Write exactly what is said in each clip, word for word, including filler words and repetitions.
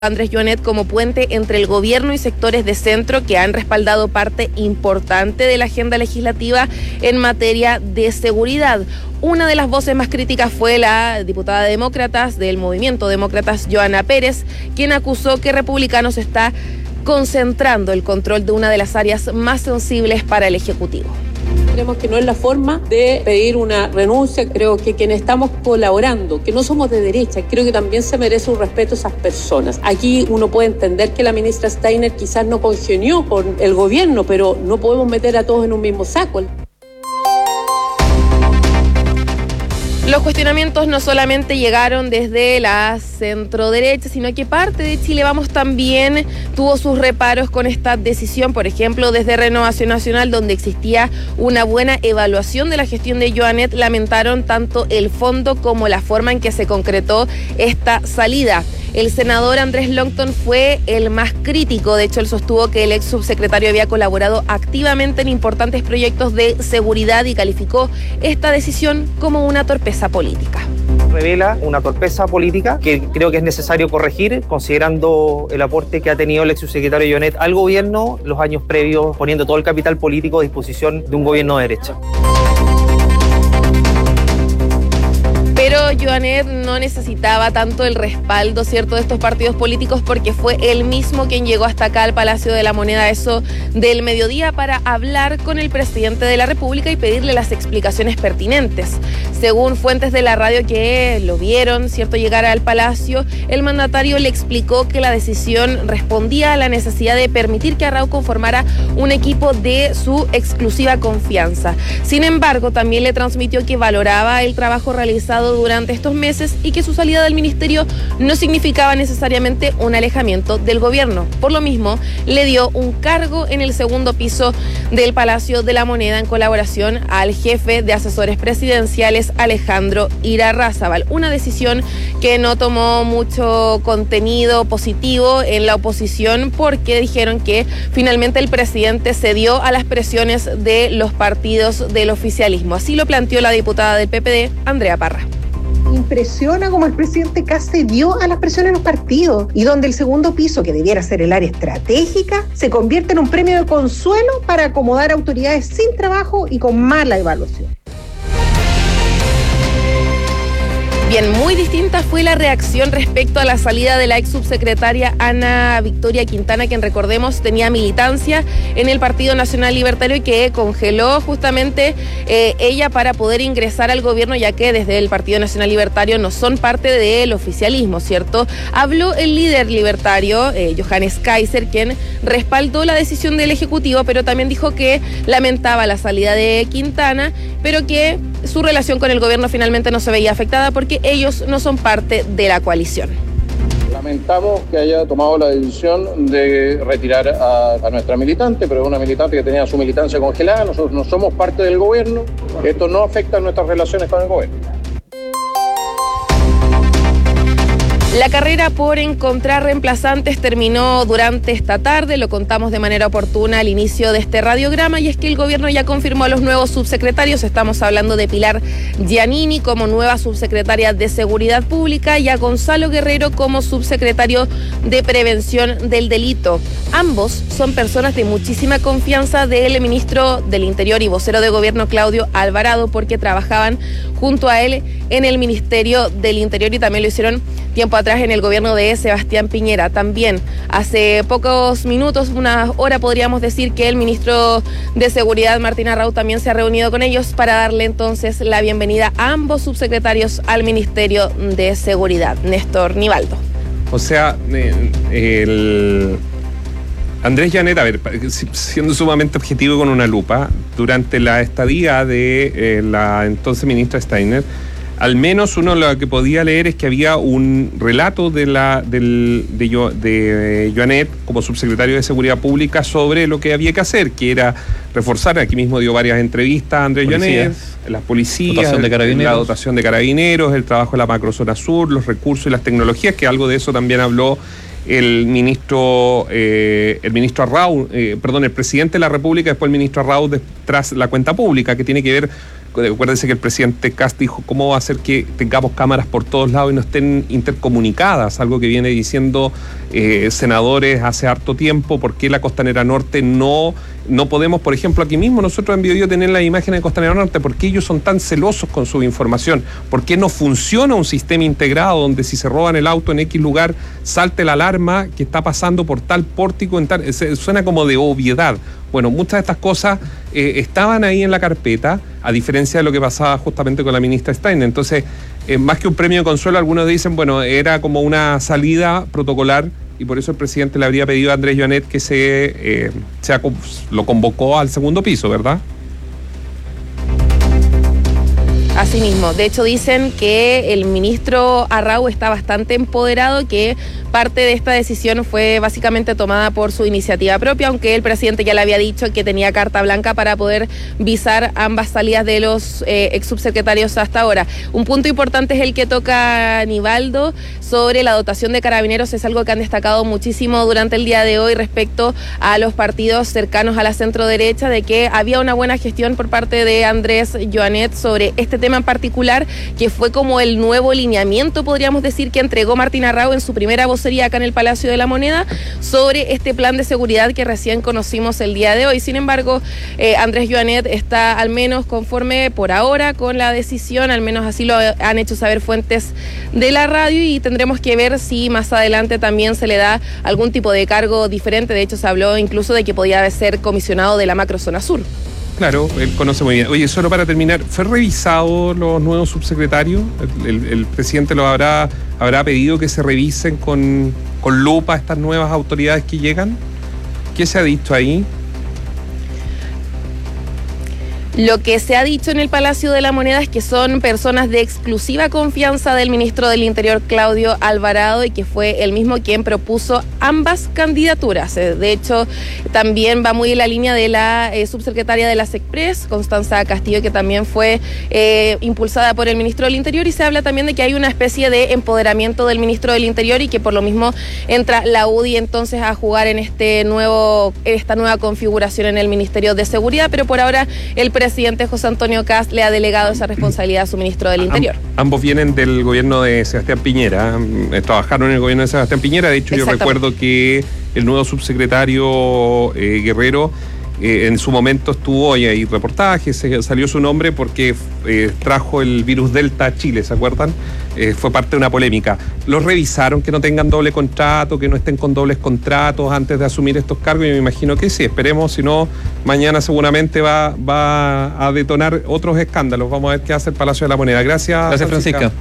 Andrés Joanet como puente entre el gobierno y sectores de centro que han respaldado parte importante de la agenda legislativa en materia de seguridad. Una de las voces más críticas fue la diputada de Demócratas del Movimiento Demócratas, Johanna Pérez, quien acusó que Republicanos está concentrando el control de una de las áreas más sensibles para el Ejecutivo. Creemos que no es la forma de pedir una renuncia. Creo que quienes estamos colaborando, que no somos de derecha, creo que también se merece un respeto a esas personas. Aquí uno puede entender que la ministra Steiner quizás no congenió con el gobierno, pero no podemos meter a todos en un mismo saco. Los cuestionamientos no solamente llegaron desde la centroderecha, sino que parte de Chile Vamos también tuvo sus reparos con esta decisión. Por ejemplo, desde Renovación Nacional, donde existía una buena evaluación de la gestión de Joanet, lamentaron tanto el fondo como la forma en que se concretó esta salida. El senador Andrés Longton fue el más crítico. De hecho, él sostuvo que el ex subsecretario había colaborado activamente en importantes proyectos de seguridad y calificó esta decisión como una torpeza política. Revela una torpeza política que creo que es necesario corregir, considerando el aporte que ha tenido el ex subsecretario Joanet al gobierno los años previos, poniendo todo el capital político a disposición de un gobierno de derecha. Pero Joanet no necesitaba tanto el respaldo, ¿cierto?, de estos partidos políticos, porque fue él mismo quien llegó hasta acá al Palacio de la Moneda, eso del mediodía, para hablar con el presidente de la República y pedirle las explicaciones pertinentes. Según fuentes de la radio que lo vieron, ¿cierto?, llegar al Palacio, el mandatario le explicó que la decisión respondía a la necesidad de permitir que Arauco formara un equipo de su exclusiva confianza. Sin embargo, también le transmitió que valoraba el trabajo realizado durante estos meses y que su salida del ministerio no significaba necesariamente un alejamiento del gobierno. Por lo mismo, le dio un cargo en el segundo piso del Palacio de la Moneda en colaboración al jefe de asesores presidenciales, Alejandro Irarrázaval. Una decisión que no tomó mucho contenido positivo en la oposición, porque dijeron que finalmente el presidente cedió a las presiones de los partidos del oficialismo. Así lo planteó la diputada del P P D, Andrea Parra. Impresiona cómo el presidente casi dio a las presiones de los partidos y donde el segundo piso, que debiera ser el área estratégica, se convierte en un premio de consuelo para acomodar autoridades sin trabajo y con mala evaluación. Bien, muy distinta fue la reacción respecto a la salida de la ex subsecretaria Ana Victoria Quintana, quien, recordemos, tenía militancia en el Partido Nacional Libertario y que congeló justamente eh, ella para poder ingresar al gobierno, ya que desde el Partido Nacional Libertario no son parte del oficialismo, ¿cierto? Habló el líder libertario, eh, Johannes Kaiser, quien respaldó la decisión del Ejecutivo, pero también dijo que lamentaba la salida de Quintana, pero que su relación con el gobierno finalmente no se veía afectada porque ellos no son parte de la coalición. Lamentamos que haya tomado la decisión de retirar a, a nuestra militante, pero es una militante que tenía su militancia congelada. Nosotros no somos parte del gobierno. Esto no afecta a nuestras relaciones con el gobierno. La carrera por encontrar reemplazantes terminó durante esta tarde, lo contamos de manera oportuna al inicio de este radiograma, y es que el gobierno ya confirmó a los nuevos subsecretarios. Estamos hablando de Pilar Giannini como nueva subsecretaria de Seguridad Pública y a Gonzalo Guerrero como subsecretario de Prevención del Delito. Ambos son personas de muchísima confianza del ministro del Interior y vocero de gobierno Claudio Alvarado, porque trabajaban junto a él en el Ministerio del Interior y también lo hicieron tiempo atrás en el gobierno de Sebastián Piñera. También hace pocos minutos, una hora podríamos decir, que el ministro de Seguridad, Martín Arrau, también se ha reunido con ellos para darle entonces la bienvenida a ambos subsecretarios al Ministerio de Seguridad. Néstor Nivaldo. O sea, eh, el Andrés Joanet, a ver, siendo sumamente objetivo con una lupa, durante la estadía de eh, la entonces ministra Steiner, al menos uno lo que podía leer es que había un relato de la del, de, Yo, de Joanet como subsecretario de Seguridad Pública sobre lo que había que hacer, que era reforzar. Aquí mismo dio varias entrevistas a Andrés Joanet, las policías, dotación de carabineros. la dotación de carabineros, el trabajo de la macrozona sur, los recursos y las tecnologías, que algo de eso también habló el ministro eh, el ministro Arrau, eh, perdón, el presidente de la República, después el ministro Arrau, tras la cuenta pública, que tiene que ver Acuérdense que el presidente Kast dijo cómo va a hacer que tengamos cámaras por todos lados y no estén intercomunicadas, algo que viene diciendo eh, senadores hace harto tiempo. ¿Por qué la Costanera Norte no, no podemos, por ejemplo, aquí mismo nosotros en Biobío tener las imágenes de Costanera Norte? ¿Por qué ellos son tan celosos con su información? ¿Por qué no funciona un sistema integrado donde si se roban el auto en X lugar salte la alarma que está pasando por tal pórtico? En tal, suena como de obviedad. Bueno, muchas de estas cosas eh, estaban ahí en la carpeta, a diferencia de lo que pasaba justamente con la ministra Steiner. Entonces, eh, más que un premio de consuelo, algunos dicen, bueno, era como una salida protocolar y por eso el presidente le habría pedido a Andrés Joanet que se, eh, se lo convocó al segundo piso, ¿verdad? Así mismo. De hecho, dicen que el ministro Arrau está bastante empoderado, que parte de esta decisión fue básicamente tomada por su iniciativa propia, aunque el presidente ya le había dicho que tenía carta blanca para poder visar ambas salidas de los eh, ex subsecretarios hasta ahora. Un punto importante es el que toca Nivaldo sobre la dotación de carabineros. Es algo que han destacado muchísimo durante el día de hoy respecto a los partidos cercanos a la centro derecha, de que había una buena gestión por parte de Andrés Joanet sobre este tema en particular, que fue como el nuevo lineamiento, podríamos decir, que entregó Martín Arrau en su primera vocería acá en el Palacio de la Moneda sobre este plan de seguridad que recién conocimos el día de hoy. Sin embargo, eh, Andrés Joanet está al menos conforme por ahora con la decisión, al menos así lo han hecho saber fuentes de la radio, y tendremos que ver si más adelante también se le da algún tipo de cargo diferente. De hecho, se habló incluso de que podía ser comisionado de la macrozona sur. Claro, él conoce muy bien. Oye, solo para terminar, ¿fue revisado los nuevos subsecretarios? ¿El, el, el presidente lo habrá, habrá pedido que se revisen con, con lupa estas nuevas autoridades que llegan? ¿Qué se ha dicho ahí? Lo que se ha dicho en el Palacio de la Moneda es que son personas de exclusiva confianza del ministro del Interior, Claudio Alvarado, y que fue el mismo quien propuso ambas candidaturas. De hecho, también va muy en la línea de la eh, subsecretaria de la SECPRES, Constanza Castillo, que también fue eh, impulsada por el ministro del Interior, y se habla también de que hay una especie de empoderamiento del ministro del Interior y que por lo mismo entra la U D I entonces a jugar en este nuevo, esta nueva configuración en el Ministerio de Seguridad, pero por ahora el presidente José Antonio Kast le ha delegado esa responsabilidad a su ministro del Interior. Am, ambos vienen del gobierno de Sebastián Piñera, eh, trabajaron en el gobierno de Sebastián Piñera. De hecho, yo recuerdo que el nuevo subsecretario eh, Guerrero eh, en su momento estuvo, y hay reportajes, se, salió su nombre porque eh, trajo el virus Delta a Chile, ¿se acuerdan? Eh, fue parte de una polémica. ¿Los revisaron que no tengan doble contrato, que no estén con dobles contratos antes de asumir estos cargos? Yo me imagino que sí, esperemos, si no, mañana seguramente va, va a detonar otros escándalos. Vamos a ver qué hace el Palacio de la Moneda. Gracias, Gracias, Francisca. Francisca.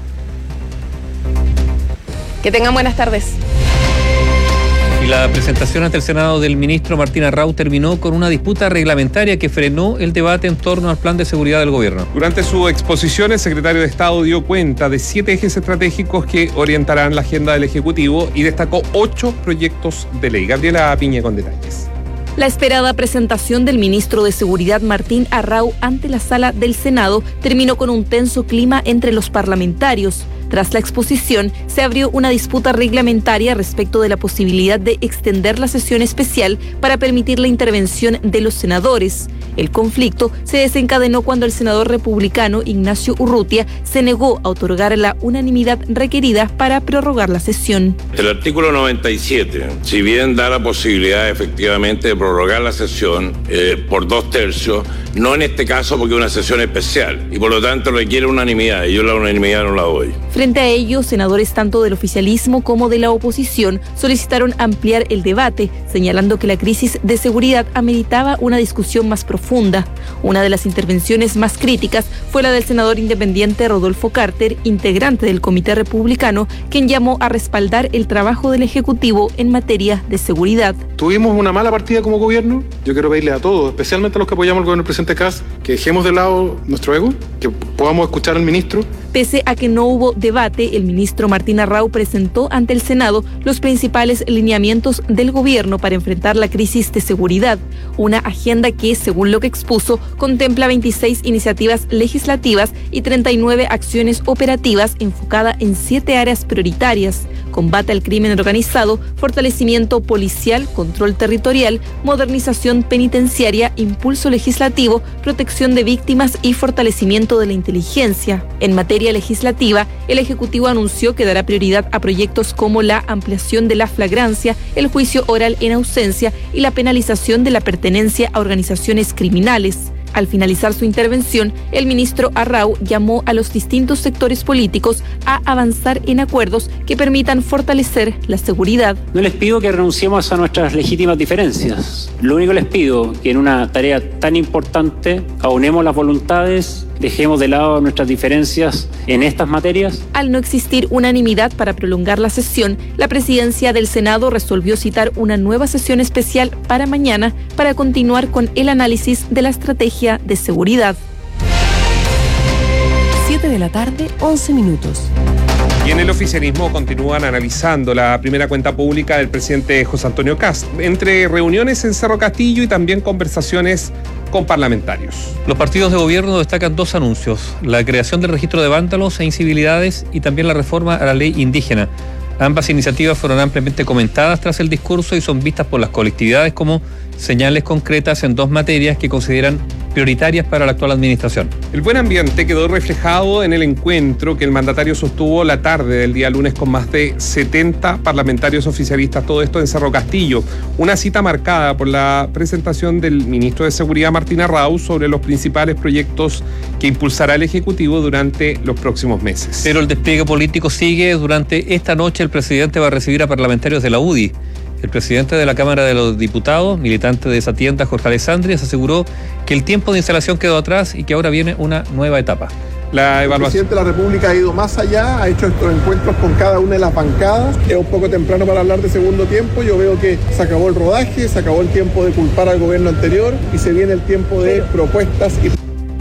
Que tengan buenas tardes. Y la presentación ante el Senado del ministro Martín Arrau terminó con una disputa reglamentaria que frenó el debate en torno al plan de seguridad del gobierno. Durante su exposición, el secretario de Estado dio cuenta de siete ejes estratégicos que orientarán la agenda del Ejecutivo y destacó ocho proyectos de ley. Gabriela Piña con detalles. La esperada presentación del ministro de Seguridad Martín Arrau ante la sala del Senado terminó con un tenso clima entre los parlamentarios. Tras la exposición, se abrió una disputa reglamentaria respecto de la posibilidad de extender la sesión especial para permitir la intervención de los senadores. El conflicto se desencadenó cuando el senador republicano Ignacio Urrutia se negó a otorgar la unanimidad requerida para prorrogar la sesión. El artículo noventa y siete, si bien da la posibilidad efectivamente de prorrogar la sesión eh, por dos tercios, no en este caso porque es una sesión especial y por lo tanto requiere unanimidad, y yo la unanimidad no la doy. Frente a ello, senadores tanto del oficialismo como de la oposición solicitaron ampliar el debate, señalando que la crisis de seguridad ameritaba una discusión más profunda. Una de las intervenciones más críticas fue la del senador independiente Rodolfo Carter, integrante del Comité Republicano, quien llamó a respaldar el trabajo del Ejecutivo en materia de seguridad. Tuvimos una mala partida como gobierno. Yo quiero pedirle a todos, especialmente a los que apoyamos al gobierno del presidente Kast, que dejemos de lado nuestro ego, que podamos escuchar al ministro. Pese a que no hubo debate, el ministro Martín Arrau presentó ante el Senado los principales lineamientos del gobierno para enfrentar la crisis de seguridad. Una agenda que, según lo que expuso, contempla veintiséis iniciativas legislativas y treinta y nueve acciones operativas enfocadas en siete áreas prioritarias. combate al crimen organizado, fortalecimiento policial, control territorial, modernización penitenciaria, impulso legislativo, protección de víctimas y fortalecimiento de la inteligencia. En materia legislativa, el Ejecutivo anunció que dará prioridad a proyectos como la ampliación de la flagrancia, el juicio oral en ausencia y la penalización de la pertenencia a organizaciones criminales. Al finalizar su intervención, el ministro Arrau llamó a los distintos sectores políticos a avanzar en acuerdos que permitan fortalecer la seguridad. No les pido que renunciemos a nuestras legítimas diferencias. Lo único que les pido que en una tarea tan importante aunemos las voluntades, dejemos de lado nuestras diferencias en estas materias. Al no existir unanimidad para prolongar la sesión, la presidencia del Senado resolvió citar una nueva sesión especial para mañana para continuar con el análisis de la estrategia de seguridad. siete de la tarde, once minutos. Y en el oficialismo continúan analizando la primera cuenta pública del presidente José Antonio Kast, entre reuniones en Cerro Castillo y también conversaciones con parlamentarios. Los partidos de gobierno destacan dos anuncios: la creación del registro de vándalos e incivilidades y también la reforma a la ley indígena. Ambas iniciativas fueron ampliamente comentadas tras el discurso y son vistas por las colectividades como señales concretas en dos materias que consideran prioritarias para la actual administración. El buen ambiente quedó reflejado en el encuentro que el mandatario sostuvo la tarde del día lunes con más de setenta parlamentarios oficialistas, todo esto en Cerro Castillo. Una cita marcada por la presentación del ministro de Seguridad, Martín Arrau, sobre los principales proyectos que impulsará el Ejecutivo durante los próximos meses. Pero el despliegue político sigue. Durante esta noche el presidente va a recibir a parlamentarios de la U D I. El presidente de la Cámara de los Diputados, militante de esa tienda, Jorge Alessandrias, aseguró que el tiempo de instalación quedó atrás y que ahora viene una nueva etapa. La evaluación. El presidente de la República ha ido más allá, ha hecho estos encuentros con cada una de las bancadas. Es un poco temprano para hablar de segundo tiempo. Yo veo que se acabó el rodaje, se acabó el tiempo de culpar al gobierno anterior y se viene el tiempo de propuestas y...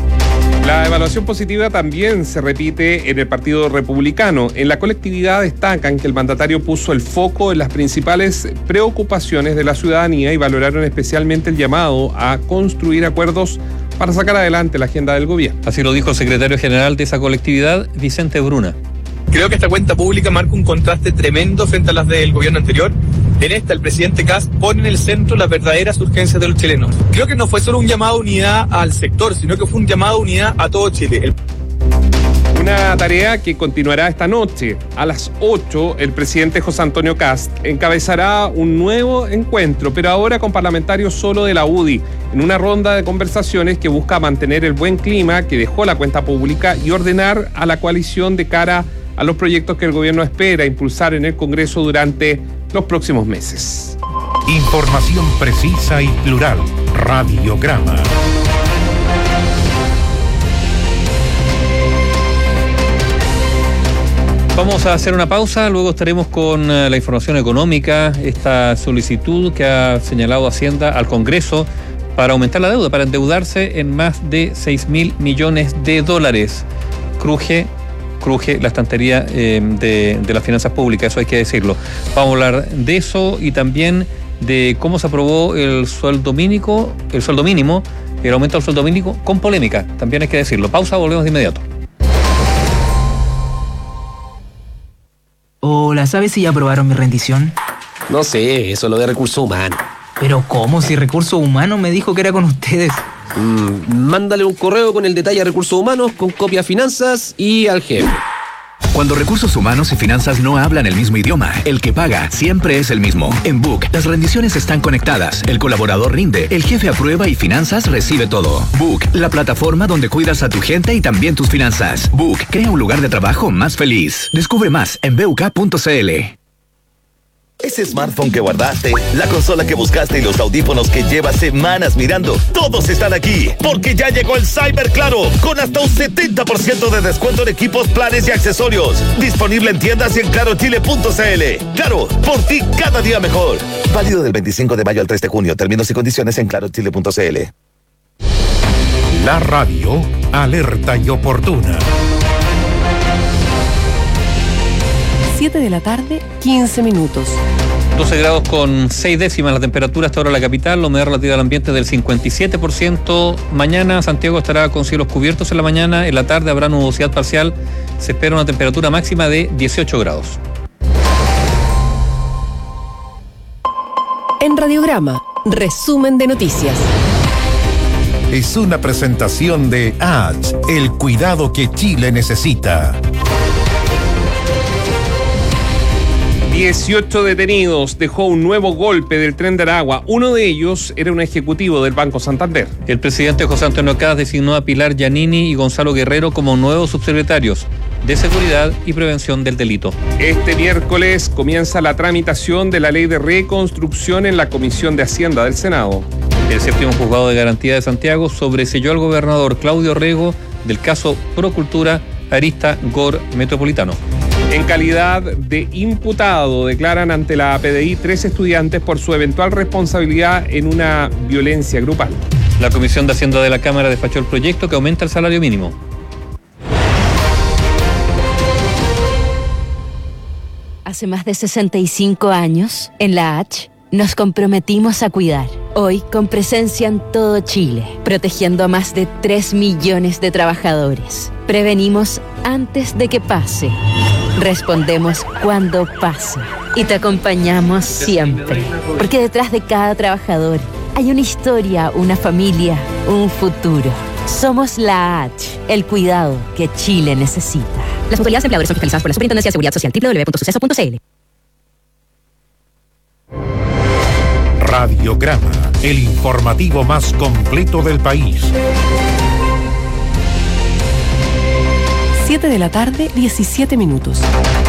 La evaluación positiva también se repite en el Partido Republicano. En la colectividad destacan que el mandatario puso el foco en las principales preocupaciones de la ciudadanía y valoraron especialmente el llamado a construir acuerdos para sacar adelante la agenda del gobierno. Así lo dijo el secretario general de esa colectividad, Vicente Bruna. Creo que esta cuenta pública marca un contraste tremendo frente a las del gobierno anterior. En esta, el presidente Kast pone en el centro las verdaderas urgencias de los chilenos. Creo que no fue solo un llamado a unidad al sector, sino que fue un llamado a unidad a todo Chile. El... Una tarea que continuará esta noche. A las ocho, el presidente José Antonio Kast encabezará un nuevo encuentro, pero ahora con parlamentarios solo de la U D I, en una ronda de conversaciones que busca mantener el buen clima que dejó la cuenta pública y ordenar a la coalición de cara a los proyectos que el gobierno espera impulsar en el Congreso durante los próximos meses. Información precisa y plural. Radiograma. Vamos a hacer una pausa, luego estaremos con la información económica, esta solicitud que ha señalado Hacienda al Congreso para aumentar la deuda, para endeudarse en más de seis mil millones de dólares. Cruje cruje la estantería eh, de, de las finanzas públicas, eso hay que decirlo. Vamos a hablar de eso y también de cómo se aprobó el sueldo mínimo, el sueldo mínimo, el aumento del sueldo mínimo con polémica, también hay que decirlo. Pausa, volvemos de inmediato. Hola, ¿sabes si ya aprobaron mi rendición? No sé, eso es lo de recursos humanos. ¿Pero cómo? Si Recursos Humanos me dijo que era con ustedes. Mm, mándale un correo con el detalle a Recursos Humanos, con copia a Finanzas y al jefe. Cuando Recursos Humanos y Finanzas no hablan el mismo idioma, el que paga siempre es el mismo. En Book, las rendiciones están conectadas, el colaborador rinde, el jefe aprueba y Finanzas recibe todo. Book, la plataforma donde cuidas a tu gente y también tus finanzas. Book, crea un lugar de trabajo más feliz. Descubre más en b u k punto c l. Ese smartphone que guardaste, la consola que buscaste y los audífonos que llevas semanas mirando, todos están aquí, porque ya llegó el Cyber Claro, con hasta un setenta por ciento de descuento en equipos, planes y accesorios. Disponible en tiendas y en claro chile punto c l. Claro, por ti cada día mejor. Válido del veinticinco de mayo al tres de junio. Términos y condiciones en claro chile punto c l. La radio, alerta y oportuna. siete de la tarde, quince minutos. doce grados con seis décimas la temperatura hasta ahora en la capital, la humedad relativa al ambiente del cincuenta y siete por ciento. Mañana Santiago estará con cielos cubiertos en la mañana, en la tarde habrá nubosidad parcial, se espera una temperatura máxima de dieciocho grados. En Radiograma, resumen de noticias. Es una presentación de A H, el cuidado que Chile necesita. dieciocho detenidos dejó un nuevo golpe del Tren de Aragua. Uno de ellos era un ejecutivo del Banco Santander. El presidente José Antonio Kast designó a Pilar Giannini y Gonzalo Guerrero como nuevos subsecretarios de Seguridad y Prevención del Delito. Este miércoles comienza la tramitación de la Ley de Reconstrucción en la Comisión de Hacienda del Senado. El séptimo juzgado de garantía de Santiago sobreseyó al gobernador Claudio Rego del caso Procultura Arista Gor Metropolitano. En calidad de imputado, declaran ante la P D I tres estudiantes por su eventual responsabilidad en una violencia grupal. La Comisión de Hacienda de la Cámara despachó el proyecto que aumenta el salario mínimo. Hace más de sesenta y cinco años, en la H, nos comprometimos a cuidar. Hoy, con presencia en todo Chile, protegiendo a más de tres millones de trabajadores. Prevenimos antes de que pase. Respondemos cuando pase. Y te acompañamos siempre. Porque detrás de cada trabajador hay una historia, una familia, un futuro. Somos la H, el cuidado que Chile necesita. Las autoridades empleadoras son fiscalizadas por la Superintendencia de Seguridad Social, doble u doble u doble u punto suceso punto c l. Radiograma, el informativo más completo del país. siete de la tarde, diecisiete minutos.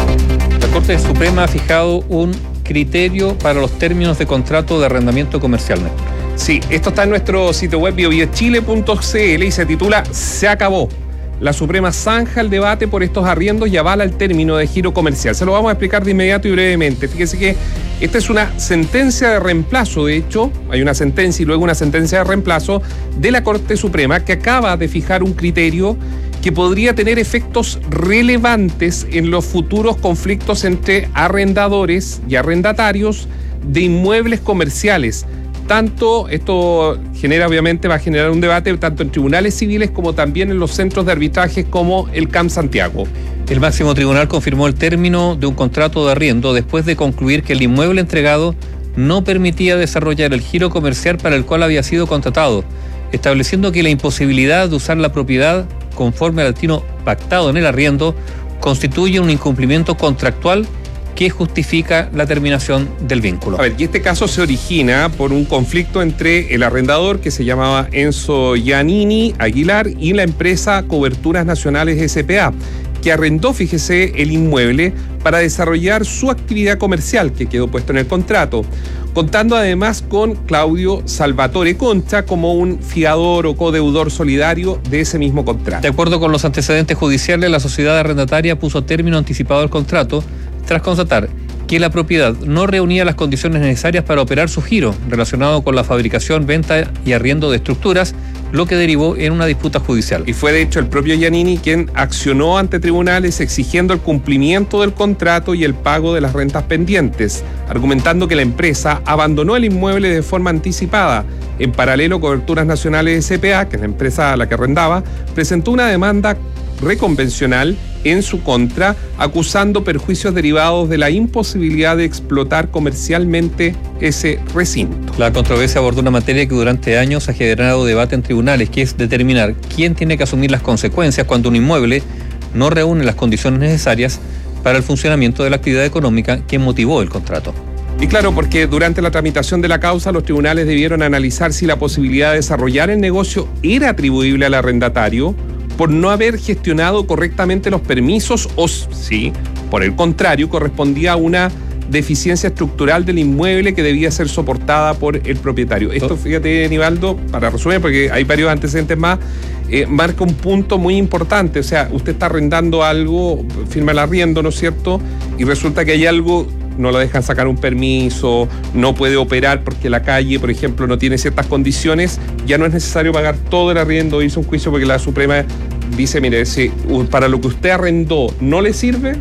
La Corte Suprema ha fijado un criterio para los términos de contrato de arrendamiento comercial. Sí, esto está en nuestro sitio web bio bio chile punto c l y se titula Se acabó. La Suprema zanja el debate por estos arriendos y avala el término de giro comercial. Se lo vamos a explicar de inmediato y brevemente. Fíjese que esta es una sentencia de reemplazo, de hecho, hay una sentencia y luego una sentencia de reemplazo de la Corte Suprema que acaba de fijar un criterio que podría tener efectos relevantes en los futuros conflictos entre arrendadores y arrendatarios de inmuebles comerciales. Tanto, esto genera, obviamente, va a generar un debate tanto en tribunales civiles como también en los centros de arbitraje como el C A M Santiago. El máximo tribunal confirmó el término de un contrato de arriendo después de concluir que el inmueble entregado no permitía desarrollar el giro comercial para el cual había sido contratado, estableciendo que la imposibilidad de usar la propiedad conforme al destino pactado en el arriendo constituye un incumplimiento contractual que justifica la terminación del vínculo. A ver, y este caso se origina por un conflicto entre el arrendador, que se llamaba Enzo Giannini Aguilar, y la empresa Coberturas Nacionales S P A, que arrendó, fíjese, el inmueble para desarrollar su actividad comercial, que quedó puesto en el contrato, contando además con Claudio Salvatore Concha como un fiador o codeudor solidario de ese mismo contrato. De acuerdo con los antecedentes judiciales, la sociedad arrendataria puso término anticipado al contrato tras constatar que la propiedad no reunía las condiciones necesarias para operar su giro relacionado con la fabricación, venta y arriendo de estructuras, lo que derivó en una disputa judicial. Y fue de hecho el propio Giannini quien accionó ante tribunales exigiendo el cumplimiento del contrato y el pago de las rentas pendientes, argumentando que la empresa abandonó el inmueble de forma anticipada. En paralelo, Coberturas Nacionales S P A, que es la empresa a la que arrendaba, presentó una demanda reconvencional en su contra, acusando perjuicios derivados de la imposibilidad de explotar comercialmente ese recinto. La controversia abordó una materia que durante años ha generado debate en tribunales, que es determinar quién tiene que asumir las consecuencias cuando un inmueble no reúne las condiciones necesarias para el funcionamiento de la actividad económica que motivó el contrato. Y claro, porque durante la tramitación de la causa, los tribunales debieron analizar si la posibilidad de desarrollar el negocio era atribuible al arrendatario por no haber gestionado correctamente los permisos o si, por el contrario, correspondía a una deficiencia estructural del inmueble que debía ser soportada por el propietario. Esto, fíjate, Nivaldo, para resumir, porque hay varios antecedentes más, eh, marca un punto muy importante. O sea, usted está arrendando algo, firma el arriendo, ¿no es cierto? Y resulta que hay algo, no lo dejan sacar un permiso, no puede operar porque la calle, por ejemplo, no tiene ciertas condiciones, ya no es necesario pagar todo el arriendo, irse a un juicio porque la Suprema dice, mire, si para lo que usted arrendó no le sirve,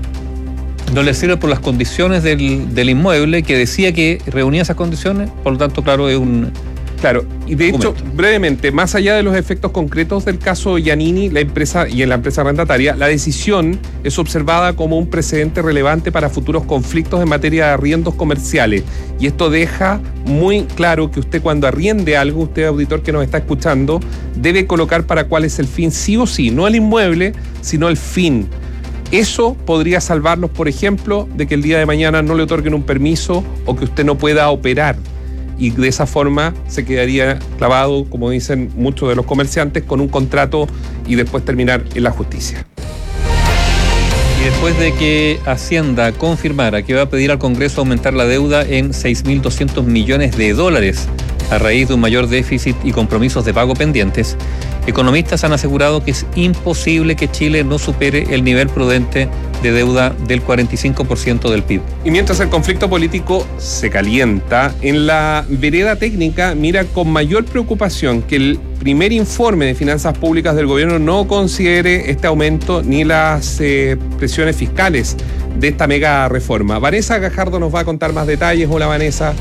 no le sirve por las condiciones del, del inmueble, que decía que reunía esas condiciones, por lo tanto, claro, es un, Claro, y de hecho, brevemente, más allá de los efectos concretos del caso Giannini, la empresa y en la empresa arrendataria, la decisión es observada como un precedente relevante para futuros conflictos en materia de arriendos comerciales. Y esto deja muy claro que usted, cuando arriende algo, usted, auditor que nos está escuchando, debe colocar para cuál es el fin, sí o sí, no el inmueble, sino el fin. Eso podría salvarnos, por ejemplo, de que el día de mañana no le otorguen un permiso o que usted no pueda operar. Y de esa forma se quedaría clavado, como dicen muchos de los comerciantes, con un contrato y después terminar en la justicia. Y después de que Hacienda confirmara que va a pedir al Congreso aumentar la deuda en seis mil doscientos millones de dólares a raíz de un mayor déficit y compromisos de pago pendientes, economistas han asegurado que es imposible que Chile no supere el nivel prudente de deuda del cuarenta y cinco por ciento del P I B. Y mientras el conflicto político se calienta, en la vereda técnica mira con mayor preocupación que el primer informe de finanzas públicas del gobierno no considere este aumento ni las eh, presiones fiscales de esta mega reforma. Vanessa Gajardo nos va a contar más detalles. Hola, Vanessa.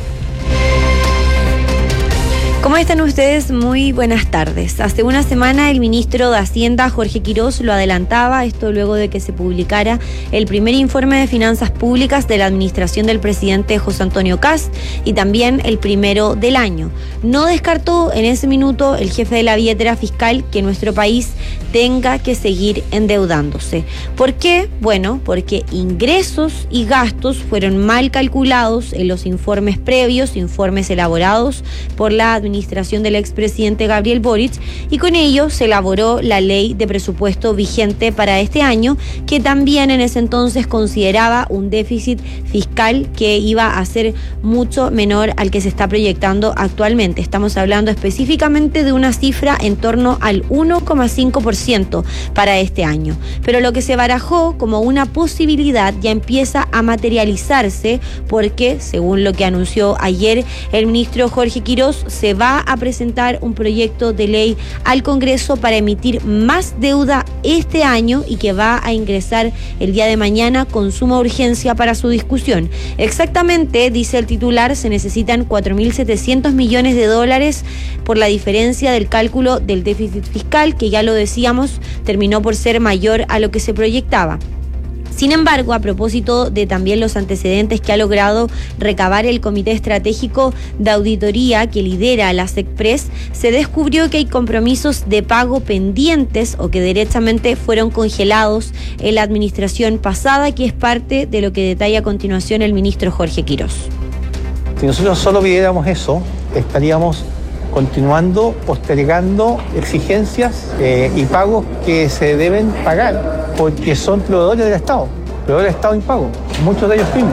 ¿Cómo están ustedes? Muy buenas tardes. Hace una semana el ministro de Hacienda, Jorge Quirós, lo adelantaba, esto luego de que se publicara el primer informe de finanzas públicas de la administración del presidente José Antonio Kast y también el primero del año. No descartó en ese minuto el jefe de la billetera fiscal que nuestro país tenga que seguir endeudándose. ¿Por qué? Bueno, porque ingresos y gastos fueron mal calculados en los informes previos, informes elaborados por la administración administración del expresidente Gabriel Boric, y con ello se elaboró la ley de presupuesto vigente para este año, que también en ese entonces consideraba un déficit fiscal que iba a ser mucho menor al que se está proyectando actualmente. Estamos hablando específicamente de una cifra en torno al uno coma cinco por ciento para este año. Pero lo que se barajó como una posibilidad ya empieza a materializarse, porque, según lo que anunció ayer el ministro Jorge Quirós, se va a presentar un proyecto de ley al Congreso para emitir más deuda este año y que va a ingresar el día de mañana con suma urgencia para su discusión. Exactamente, dice el titular, se necesitan cuatro mil setecientos millones de dólares por la diferencia del cálculo del déficit fiscal, que ya lo decíamos, terminó por ser mayor a lo que se proyectaba. Sin embargo, a propósito de también los antecedentes que ha logrado recabar el Comité Estratégico de Auditoría que lidera la SECPRES, se descubrió que hay compromisos de pago pendientes o que derechamente fueron congelados en la administración pasada, que es parte de lo que detalla a continuación el ministro Jorge Quirós. Si nosotros solo pidiéramos eso, estaríamos continuando postergando exigencias eh, y pagos que se deben pagar porque son proveedores del Estado, proveedores del Estado impago, muchos de ellos pymes.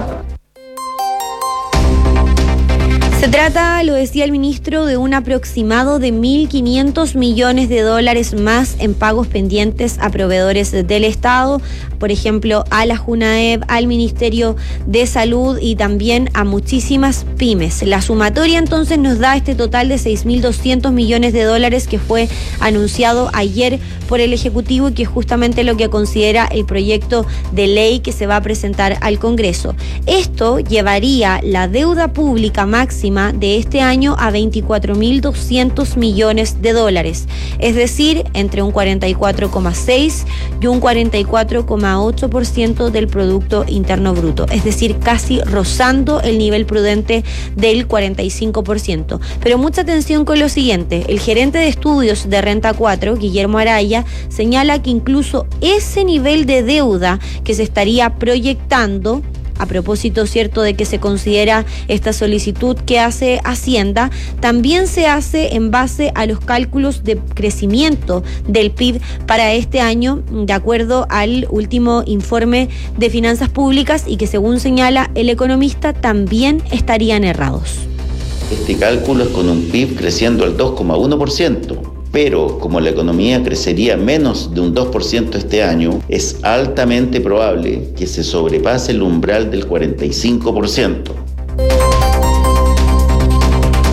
Se trata, lo decía el ministro, de un aproximado de mil quinientos millones de dólares más en pagos pendientes a proveedores del Estado, por ejemplo, a la JUNAEP, al Ministerio de Salud y también a muchísimas pymes. La sumatoria entonces nos da este total de seis mil doscientos millones de dólares que fue anunciado ayer por el Ejecutivo y que es justamente lo que considera el proyecto de ley que se va a presentar al Congreso. Esto llevaría la deuda pública máxima de este año a veinticuatro mil doscientos millones de dólares, es decir, entre un cuarenta y cuatro coma seis y un cuarenta y cuatro coma ocho por ciento del Producto Interno Bruto, es decir, casi rozando el nivel prudente del cuarenta y cinco por ciento. Pero mucha atención con lo siguiente, el gerente de estudios de Renta cuatro, Guillermo Araya, señala que incluso ese nivel de deuda que se estaría proyectando, a propósito, cierto, de que se considera esta solicitud que hace Hacienda, también se hace en base a los cálculos de crecimiento del P I B para este año, de acuerdo al último informe de finanzas públicas, y que, según señala el economista, también estarían errados. Este cálculo es con un P I B creciendo al dos coma uno por ciento. Pero como la economía crecería menos de un dos por ciento este año, es altamente probable que se sobrepase el umbral del cuarenta y cinco por ciento.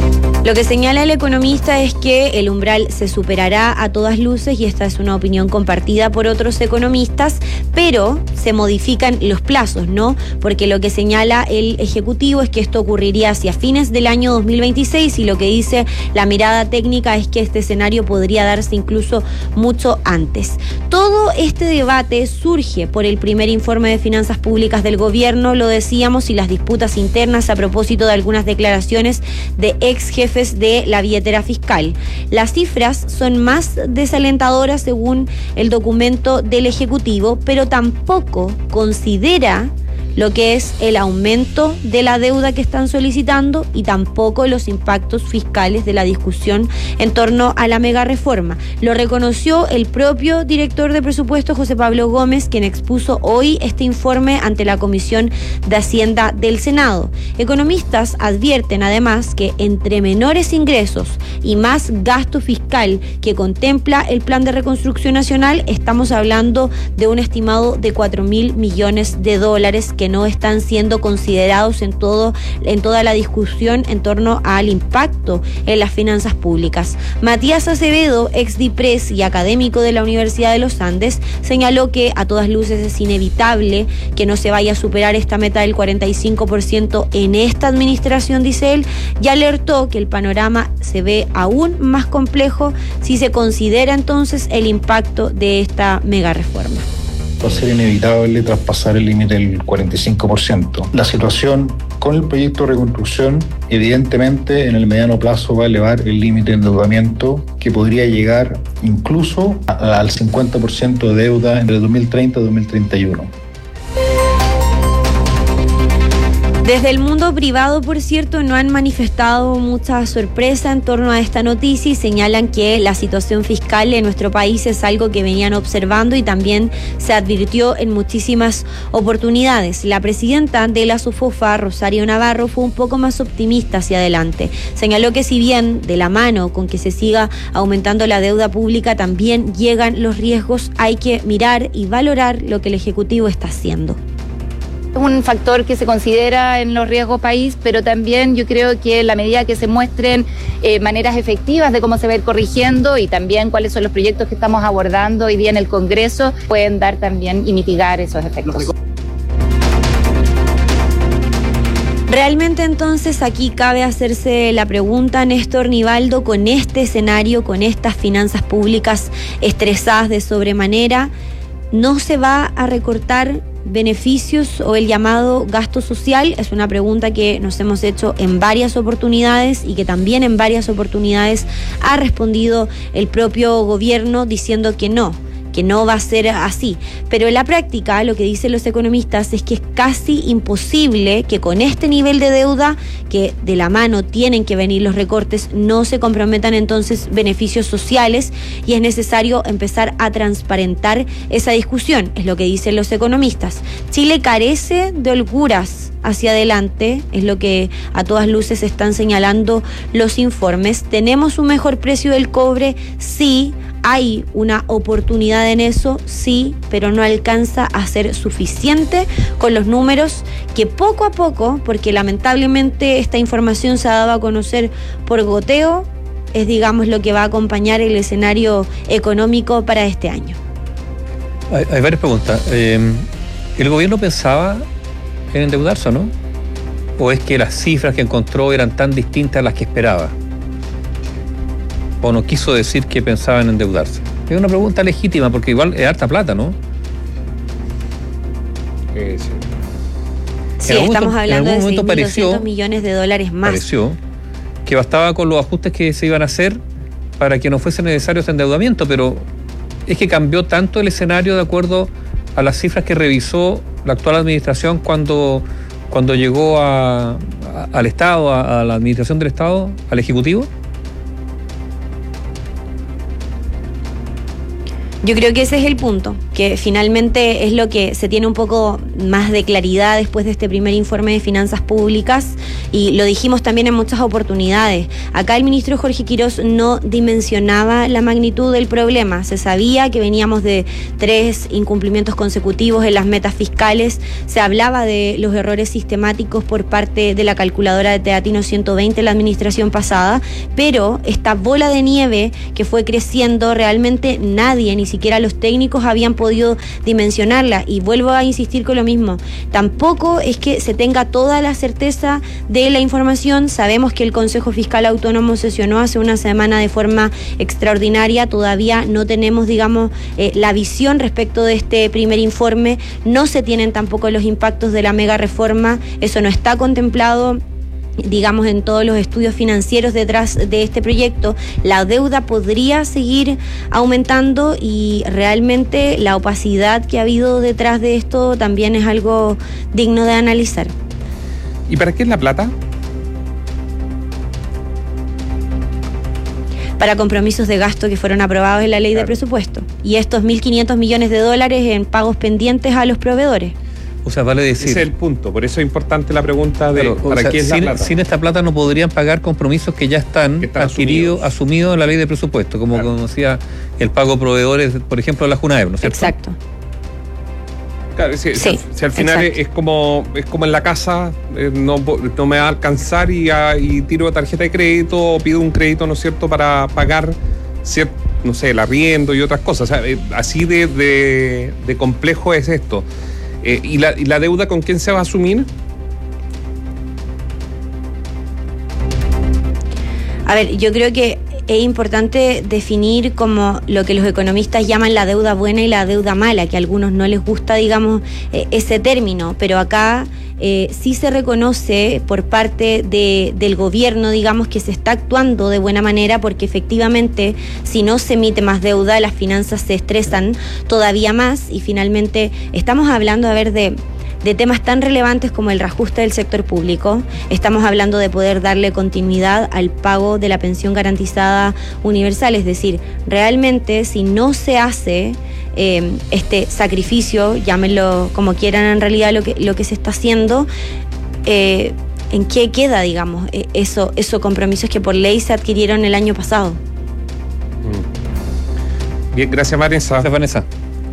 Lo que señala el economista es que el umbral se superará a todas luces, y esta es una opinión compartida por otros economistas, pero se modifican los plazos, ¿no? Porque lo que señala el Ejecutivo es que esto ocurriría hacia fines del año dos mil veintiséis, y lo que dice la mirada técnica es que este escenario podría darse incluso mucho antes. Todo este debate surge por el primer informe de finanzas públicas del gobierno, lo decíamos, y las disputas internas a propósito de algunas declaraciones de ex jefes de la billetera fiscal. Las cifras son más desalentadoras según el documento del Ejecutivo, pero tampoco considera lo que es el aumento de la deuda que están solicitando y tampoco los impactos fiscales de la discusión en torno a la mega reforma. Lo reconoció el propio director de presupuesto, José Pablo Gómez, quien expuso hoy este informe ante la Comisión de Hacienda del Senado. Economistas advierten además que entre menores ingresos y más gasto fiscal que contempla el Plan de Reconstrucción Nacional, estamos hablando de un estimado de cuatro mil millones de dólares que que no están siendo considerados en todo, en toda la discusión en torno al impacto en las finanzas públicas. Matías Acevedo, ex DIPRES y académico de la Universidad de los Andes, señaló que a todas luces es inevitable que no se vaya a superar esta meta del cuarenta y cinco por ciento en esta administración, dice él, y alertó que el panorama se ve aún más complejo si se considera entonces el impacto de esta mega reforma. Va a ser inevitable traspasar el límite del cuarenta y cinco por ciento. La situación con el proyecto de reconstrucción, evidentemente, en el mediano plazo va a elevar el límite de endeudamiento, que podría llegar incluso a, al cincuenta por ciento de deuda entre dos mil treinta y dos mil treinta y uno. Desde el mundo privado, por cierto, no han manifestado mucha sorpresa en torno a esta noticia y señalan que la situación fiscal en nuestro país es algo que venían observando y también se advirtió en muchísimas oportunidades. La presidenta de la SUFOFA, Rosario Navarro, fue un poco más optimista hacia adelante. Señaló que si bien de la mano con que se siga aumentando la deuda pública también llegan los riesgos, hay que mirar y valorar lo que el Ejecutivo está haciendo. Es un factor que se considera en los riesgos país, pero también yo creo que en la medida que se muestren eh, maneras efectivas de cómo se va a ir corrigiendo y también cuáles son los proyectos que estamos abordando hoy día en el Congreso, pueden dar también y mitigar esos efectos. Realmente entonces aquí cabe hacerse la pregunta, Néstor Nivaldo, con este escenario, con estas finanzas públicas estresadas de sobremanera, ¿no se va a recortar beneficios o el llamado gasto social? Es una pregunta que nos hemos hecho en varias oportunidades y que también en varias oportunidades ha respondido el propio gobierno diciendo que no, que no va a ser así. Pero en la práctica lo que dicen los economistas es que es casi imposible que con este nivel de deuda, que de la mano tienen que venir los recortes, no se comprometan entonces beneficios sociales, y es necesario empezar a transparentar esa discusión, es lo que dicen los economistas. Chile carece de holguras hacia adelante, es lo que a todas luces están señalando los informes. ¿Tenemos un mejor precio del cobre? Sí. ¿Hay una oportunidad en eso? Sí, pero no alcanza a ser suficiente con los números que poco a poco, porque lamentablemente esta información se ha dado a conocer por goteo, es digamos lo que va a acompañar el escenario económico para este año. Hay, hay varias preguntas. Eh, ¿El gobierno pensaba en endeudarse o no? ¿O es que las cifras que encontró eran tan distintas a las que esperaba? ¿O no quiso decir que pensaban en endeudarse? Es una pregunta legítima, porque igual es harta plata, ¿no? Eh, sí, sí estamos momento, hablando de seis mil doscientos millones de dólares más. Pareció que bastaba con los ajustes que se iban a hacer para que no fuese necesario ese endeudamiento, pero es que cambió tanto el escenario de acuerdo a las cifras que revisó la actual administración cuando, cuando llegó a, a, al Estado, a, a la administración del Estado, al Ejecutivo. Yo creo que ese es el punto, que finalmente es lo que se tiene un poco más de claridad después de este primer informe de finanzas públicas, y lo dijimos también en muchas oportunidades. Acá el ministro Jorge Quirós no dimensionaba la magnitud del problema. Se sabía que veníamos de tres incumplimientos consecutivos en las metas fiscales, se hablaba de los errores sistemáticos por parte de la calculadora de Teatino ciento veinte en la administración pasada, pero esta bola de nieve que fue creciendo, realmente nadie, ni siquiera los técnicos, habían podido dimensionarla. Y vuelvo a insistir con lo mismo, tampoco es que se tenga toda la certeza de la información. Sabemos que el Consejo Fiscal Autónomo sesionó hace una semana de forma extraordinaria, todavía no tenemos, digamos, eh, la visión respecto de este primer informe, no se tienen tampoco los impactos de la mega reforma, eso no está contemplado, digamos, en todos los estudios financieros detrás de este proyecto. La deuda podría seguir aumentando y realmente la opacidad que ha habido detrás de esto también es algo digno de analizar. ¿Y para qué es la plata? Para compromisos de gasto que fueron aprobados en la ley claro. de presupuesto. Y estos mil quinientos millones de dólares en pagos pendientes a los proveedores. O sea, vale decir... Ese es el punto, por eso es importante la pregunta de claro, ¿para sea, qué es sin, la plata? Sin esta plata no podrían pagar compromisos que ya están, que están adquiridos, asumidos. asumidos en la ley de presupuesto, como claro. conocía el pago a proveedores, por ejemplo, de la Junaev, ¿no es cierto? Exacto. Claro, si, sí, si, si al final es, es como es como en la casa, eh, no, no me va a alcanzar y, a, y tiro tarjeta de crédito o pido un crédito, ¿no es cierto?, para pagar, cierto, no sé, el arriendo y otras cosas. O sea, eh, así de, de, de complejo es esto. Eh, ¿y, la, ¿Y la deuda con quién se va a asumir? A ver, yo creo que es importante definir como lo que los economistas llaman la deuda buena y la deuda mala, que a algunos no les gusta, digamos, eh, ese término, pero acá eh, sí se reconoce por parte de, del gobierno, digamos, que se está actuando de buena manera, porque efectivamente si no se emite más deuda, las finanzas se estresan todavía más y finalmente estamos hablando, a ver, de... de temas tan relevantes como el reajuste del sector público. Estamos hablando de poder darle continuidad al pago de la pensión garantizada universal, es decir, realmente si no se hace eh, este sacrificio, llámenlo como quieran en realidad lo que, lo que se está haciendo, eh, ¿en qué queda, digamos, eh, eso, esos compromisos que por ley se adquirieron el año pasado? Bien, gracias Vanessa. Gracias Vanessa.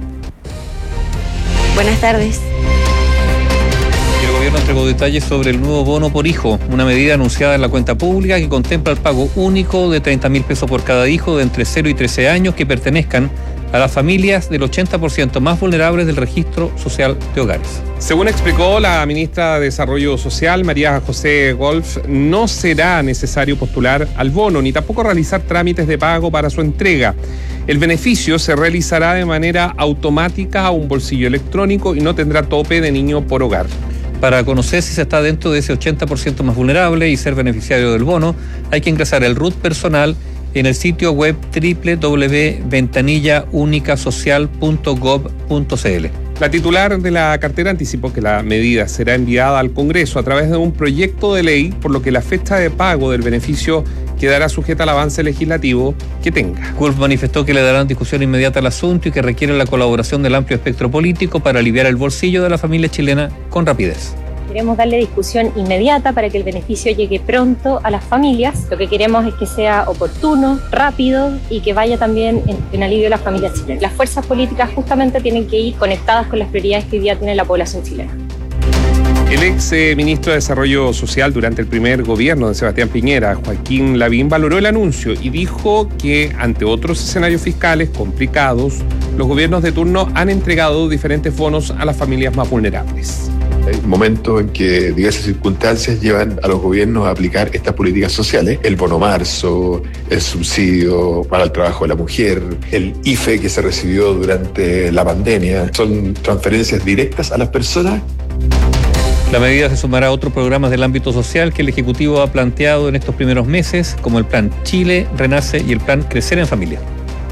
Buenas tardes. El gobierno entregó detalles sobre el nuevo bono por hijo, una medida anunciada en la cuenta pública que contempla el pago único de treinta mil pesos por cada hijo de entre cero y trece años que pertenezcan a las familias del ochenta por ciento más vulnerables del registro social de hogares. Según explicó la ministra de Desarrollo Social, María José Golf, no será necesario postular al bono ni tampoco realizar trámites de pago para su entrega. El beneficio se realizará de manera automática a un bolsillo electrónico y no tendrá tope de niño por hogar. Para conocer si se está dentro de ese ochenta por ciento más vulnerable y ser beneficiario del bono, hay que ingresar el R U T personal en el sitio web doble u doble u doble u punto ventanilla única social punto gov punto c l. La titular de la cartera anticipó que la medida será enviada al Congreso a través de un proyecto de ley, por lo que la fecha de pago del beneficio quedará sujeta al avance legislativo que tenga. Wolf manifestó que le darán discusión inmediata al asunto y que requiere la colaboración del amplio espectro político para aliviar el bolsillo de la familia chilena con rapidez. Queremos darle discusión inmediata para que el beneficio llegue pronto a las familias. Lo que queremos es que sea oportuno, rápido y que vaya también en, en alivio de las familias chilenas. Las fuerzas políticas justamente tienen que ir conectadas con las prioridades que hoy día tiene la población chilena. El ex eh, ministro de Desarrollo Social durante el primer gobierno de Sebastián Piñera, Joaquín Lavín, valoró el anuncio y dijo que ante otros escenarios fiscales complicados, los gobiernos de turno han entregado diferentes bonos a las familias más vulnerables. Hay momentos en que diversas circunstancias llevan a los gobiernos a aplicar estas políticas sociales. El bono marzo, el subsidio para el trabajo de la mujer, el I F E que se recibió durante la pandemia. Son transferencias directas a las personas. La medida se sumará a otros programas del ámbito social que el Ejecutivo ha planteado en estos primeros meses, como el Plan Chile Renace y el Plan Crecer en Familia.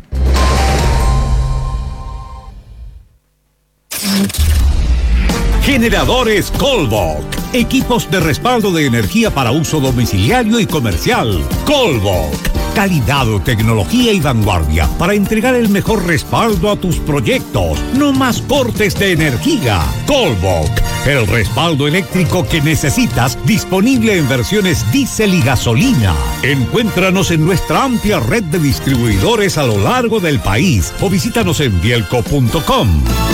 Generadores Colbok. Equipos de respaldo de energía para uso domiciliario y comercial. Colbok. Calidad, tecnología y vanguardia para entregar el mejor respaldo a tus proyectos. No más cortes de energía. Colbok, el respaldo eléctrico que necesitas, disponible en versiones diésel y gasolina. Encuéntranos en nuestra amplia red de distribuidores a lo largo del país o visítanos en bielco punto com.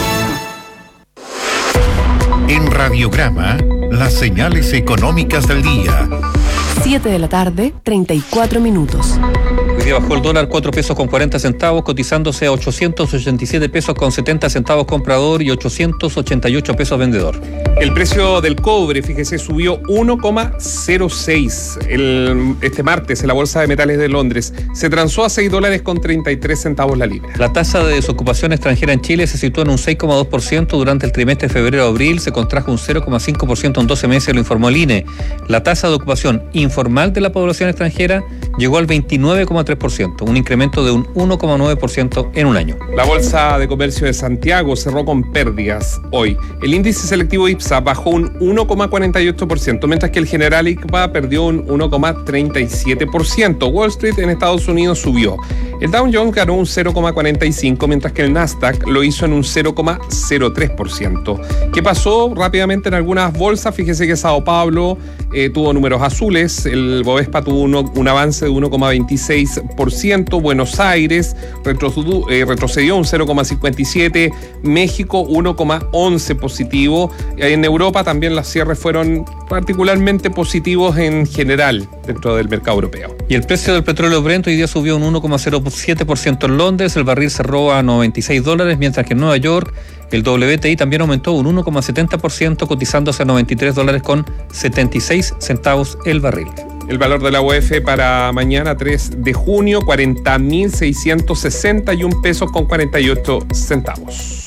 En Radiograma, las señales económicas del día. siete de la tarde, treinta y cuatro minutos. Hoy día bajó el dólar cuatro pesos con cuarenta centavos, cotizándose a ochocientos ochenta y siete pesos con setenta centavos comprador y ochocientos ochenta y ocho pesos vendedor. El precio del cobre, fíjese, subió uno coma cero seis el, este martes en la Bolsa de Metales de Londres. Se transó a seis dólares con treinta y tres centavos la libra. La tasa de desocupación extranjera en Chile se situó en un seis coma dos por ciento durante el trimestre de febrero-abril, se contrajo un cero coma cinco por ciento en doce meses, lo informó el I N E. La tasa de ocupación informal de la población extranjera llegó al veintinueve coma tres por ciento, un incremento de un uno coma nueve por ciento en un año. La Bolsa de Comercio de Santiago cerró con pérdidas hoy. El índice selectivo IPSA bajó un uno coma cuarenta y ocho por ciento, mientras que el general I C P A perdió un uno coma treinta y siete por ciento. Wall Street en Estados Unidos subió. El Dow Jones ganó un cero coma cuarenta y cinco por ciento, mientras que el Nasdaq lo hizo en un cero coma cero tres por ciento. ¿Qué pasó rápidamente en algunas bolsas? Fíjese que Sao Paulo eh, tuvo números azules, el Bovespa tuvo uno, un avance de uno coma veintiséis por ciento, Buenos Aires retrocedió, eh, retrocedió un cero coma cincuenta y siete por ciento, México uno coma once por ciento positivo. En Europa también los cierres fueron particularmente positivos en general dentro del mercado europeo. Y el precio del petróleo Brent hoy día subió un uno coma cero siete por ciento en Londres, el barril cerró a noventa y seis dólares, mientras que en Nueva York el W T I también aumentó un uno coma setenta por ciento, cotizándose a noventa y tres dólares con setenta y seis centavos el barril. El valor de la U E F para mañana tres de junio, cuarenta mil seiscientos sesenta y un pesos con cuarenta y ocho centavos.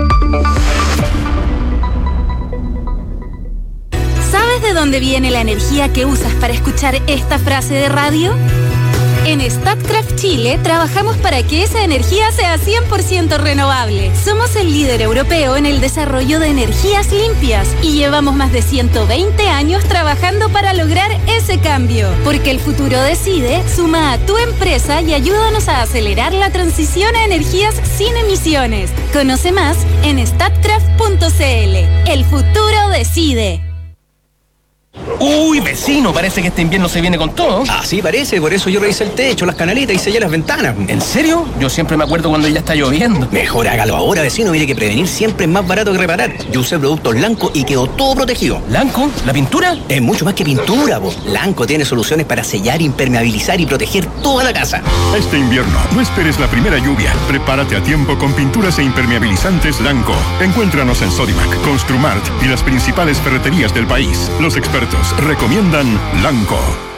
¿Sabes de dónde viene la energía que usas para escuchar esta frase de radio? En Statkraft Chile trabajamos para que esa energía sea cien por ciento renovable. Somos el líder europeo en el desarrollo de energías limpias y llevamos más de ciento veinte años trabajando para lograr ese cambio. Porque el futuro decide, suma a tu empresa y ayúdanos a acelerar la transición a energías sin emisiones. Conoce más en statkraft punto c l. El futuro decide. Uy, vecino, parece que este invierno se viene con todo. Ah, sí, parece, por eso yo revisé el techo, las canaletas y sellé las ventanas. ¿En serio? Yo siempre me acuerdo cuando ya está lloviendo. Mejor hágalo ahora, vecino, mire que prevenir siempre es más barato que reparar. Yo usé productos Lanco y quedó todo protegido. ¿Lanco? ¿La pintura? Es mucho más que pintura, vos. Lanco tiene soluciones para sellar, impermeabilizar y proteger toda la casa. Este invierno, no esperes la primera lluvia. Prepárate a tiempo con pinturas e impermeabilizantes Lanco. Encuéntranos en Sodimac, Construmart y las principales ferreterías del país. Los expertos recomiendan Lanco.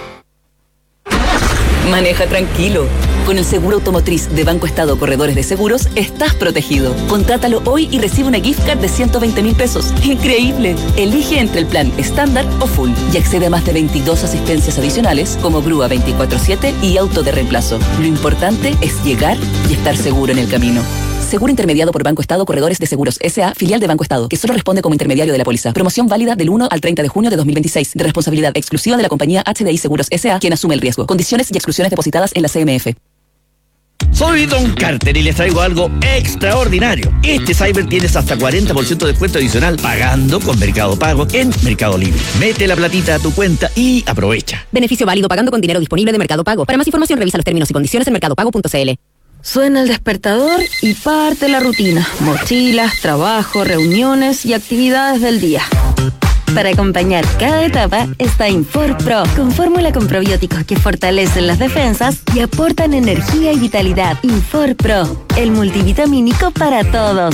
Maneja tranquilo. Con el seguro automotriz de Banco Estado Corredores de Seguros, estás protegido. Contrátalo hoy y recibe una gift card de ciento veinte mil pesos. ¡Increíble! Elige entre el plan estándar o full y accede a más de veintidós asistencias adicionales como grúa veinticuatro siete y auto de reemplazo. Lo importante es llegar y estar seguro en el camino. Seguro intermediado por Banco Estado Corredores de Seguros S A, filial de Banco Estado, que solo responde como intermediario de la póliza. Promoción válida del uno al treinta de junio de dos mil veintiséis, de responsabilidad exclusiva de la compañía H D I Seguros S A, quien asume el riesgo. Condiciones y exclusiones depositadas en la C M F. Soy Don Carter y les traigo algo extraordinario. Este Cyber tienes hasta cuarenta por ciento de descuento adicional pagando con Mercado Pago en Mercado Libre. Mete la platita a tu cuenta y aprovecha. Beneficio válido pagando con dinero disponible de Mercado Pago. Para más información revisa los términos y condiciones en mercado pago punto c l. Suena el despertador y parte la rutina. Mochilas, trabajo, reuniones y actividades del día. Para acompañar cada etapa está Infor Pro, con fórmula con probióticos que fortalecen las defensas y aportan energía y vitalidad. Infor Pro, el multivitamínico para todos.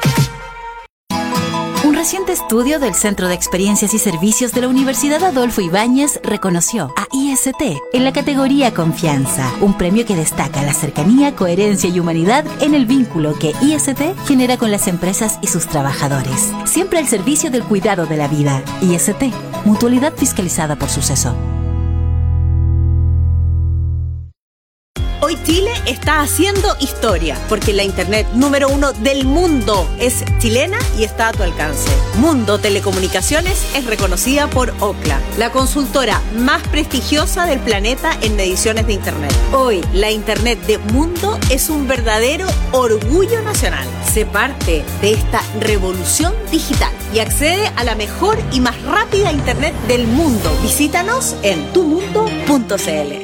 Un reciente estudio del Centro de Experiencias y Servicios de la Universidad Adolfo Ibáñez reconoció a I S T en la categoría Confianza, un premio que destaca la cercanía, coherencia y humanidad en el vínculo que I S T genera con las empresas y sus trabajadores. Siempre al servicio del cuidado de la vida. I S T, mutualidad fiscalizada por Suceso. Hoy Chile está haciendo historia, porque la internet número uno del mundo es chilena y está a tu alcance. Mundo Telecomunicaciones es reconocida por Ookla, la consultora más prestigiosa del planeta en mediciones de internet. Hoy, la internet de Mundo es un verdadero orgullo nacional. Sé parte de esta revolución digital y accede a la mejor y más rápida internet del mundo. Visítanos en tu mundo punto c l.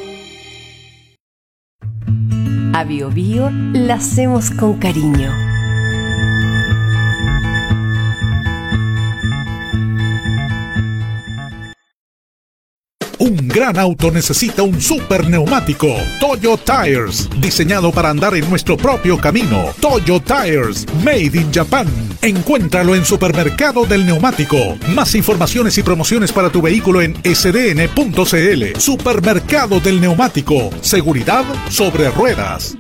A Bio Bio la hacemos con cariño. Un gran auto necesita un super neumático. Toyo Tires, diseñado para andar en nuestro propio camino. Toyo Tires, made in Japan. Encuéntralo en Supermercado del Neumático. Más informaciones y promociones para tu vehículo en s d n punto c l. Supermercado del Neumático. Seguridad sobre ruedas.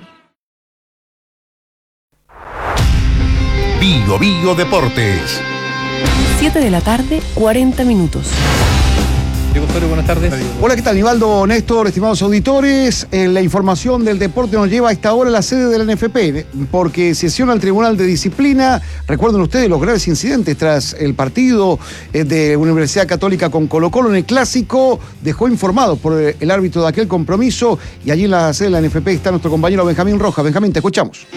Bio Bio Deportes. siete de la tarde, cuarenta minutos. Diego Osorio, buenas tardes. Hola, ¿qué tal? Nivaldo, Néstor, estimados auditores. Eh, la información del deporte nos lleva a esta hora a la sede de la N F P, porque sesiona el Tribunal de Disciplina. Recuerden ustedes los graves incidentes tras el partido eh, de Universidad Católica con Colo-Colo en el Clásico. Dejó informado por el árbitro de aquel compromiso, y allí en la sede de la N F P está nuestro compañero Benjamín Rojas. Benjamín, te escuchamos.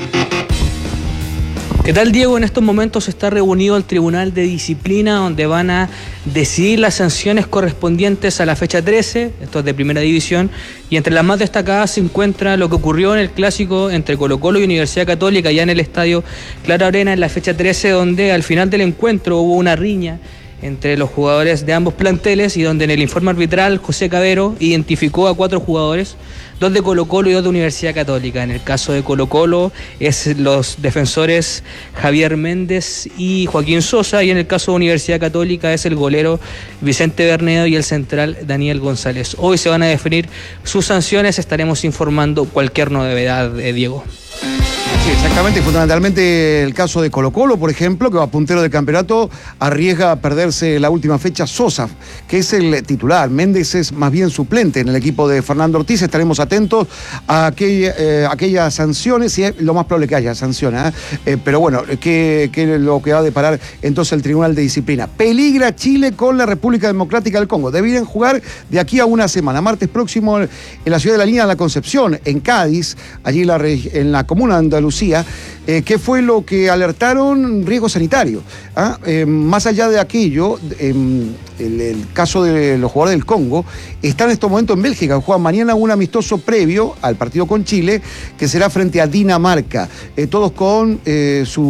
¿Qué tal, Diego? En estos momentos está reunido el Tribunal de Disciplina, donde van a decidir las sanciones correspondientes a la fecha trece, esto es de Primera División, y entre las más destacadas se encuentra lo que ocurrió en el Clásico entre Colo-Colo y Universidad Católica, ya en el Estadio Claro Arena, en la fecha trece, donde al final del encuentro hubo una riña entre los jugadores de ambos planteles, y donde en el informe arbitral José Cabero identificó a cuatro jugadores, dos de Colo-Colo y dos de Universidad Católica. En el caso de Colo-Colo es los defensores Javier Méndez y Joaquín Sosa, y en el caso de Universidad Católica es el golero Vicente Bernedo y el central Daniel González. Hoy se van a definir sus sanciones, estaremos informando cualquier novedad, de Diego. Sí, exactamente, fundamentalmente el caso de Colo-Colo, por ejemplo, que va puntero del campeonato, arriesga a perderse la última fecha Sosa, que es el titular. Méndez es más bien suplente en el equipo de Fernando Ortiz. Estaremos atentos a aquella, eh, aquellas sanciones, y es lo más probable que haya sanciones, ¿eh? Eh, pero bueno, ¿qué, qué es lo que va a deparar entonces el Tribunal de Disciplina? Peligra Chile con la República Democrática del Congo. Deberían jugar de aquí a una semana, martes próximo, en la ciudad de la Línea de la Concepción, en Cádiz, allí en la, en la comuna de Andalucía. Lucía, eh, ¿qué fue lo que alertaron? Riesgo sanitario. ¿Ah? Eh, más allá de aquello, eh, el, el caso de los jugadores del Congo, está en estos momentos en Bélgica. Juegan mañana un amistoso previo al partido con Chile, que será frente a Dinamarca. Eh, todos con eh, sus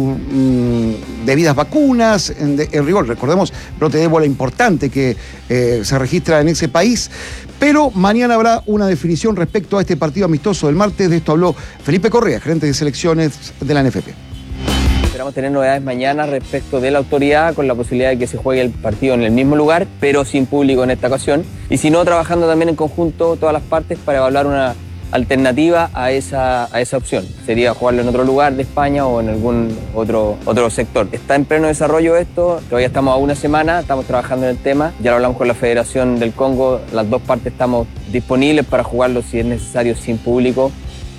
mm, debidas vacunas, en, en rigor. Recordemos, brote de ébola importante que eh, se registra en ese país. Pero mañana habrá una definición respecto a este partido amistoso del martes. De esto habló Felipe Correa, gerente de selecciones de la N F P. Esperamos tener novedades mañana respecto de la autoridad, con la posibilidad de que se juegue el partido en el mismo lugar, pero sin público en esta ocasión. Y si no, trabajando también en conjunto todas las partes para evaluar una alternativa a esa, a esa opción. Sería jugarlo en otro lugar de España o en algún otro, otro sector. Está en pleno desarrollo esto, todavía estamos a una semana, estamos trabajando en el tema, ya lo hablamos con la Federación del Congo, las dos partes estamos disponibles para jugarlo si es necesario sin público.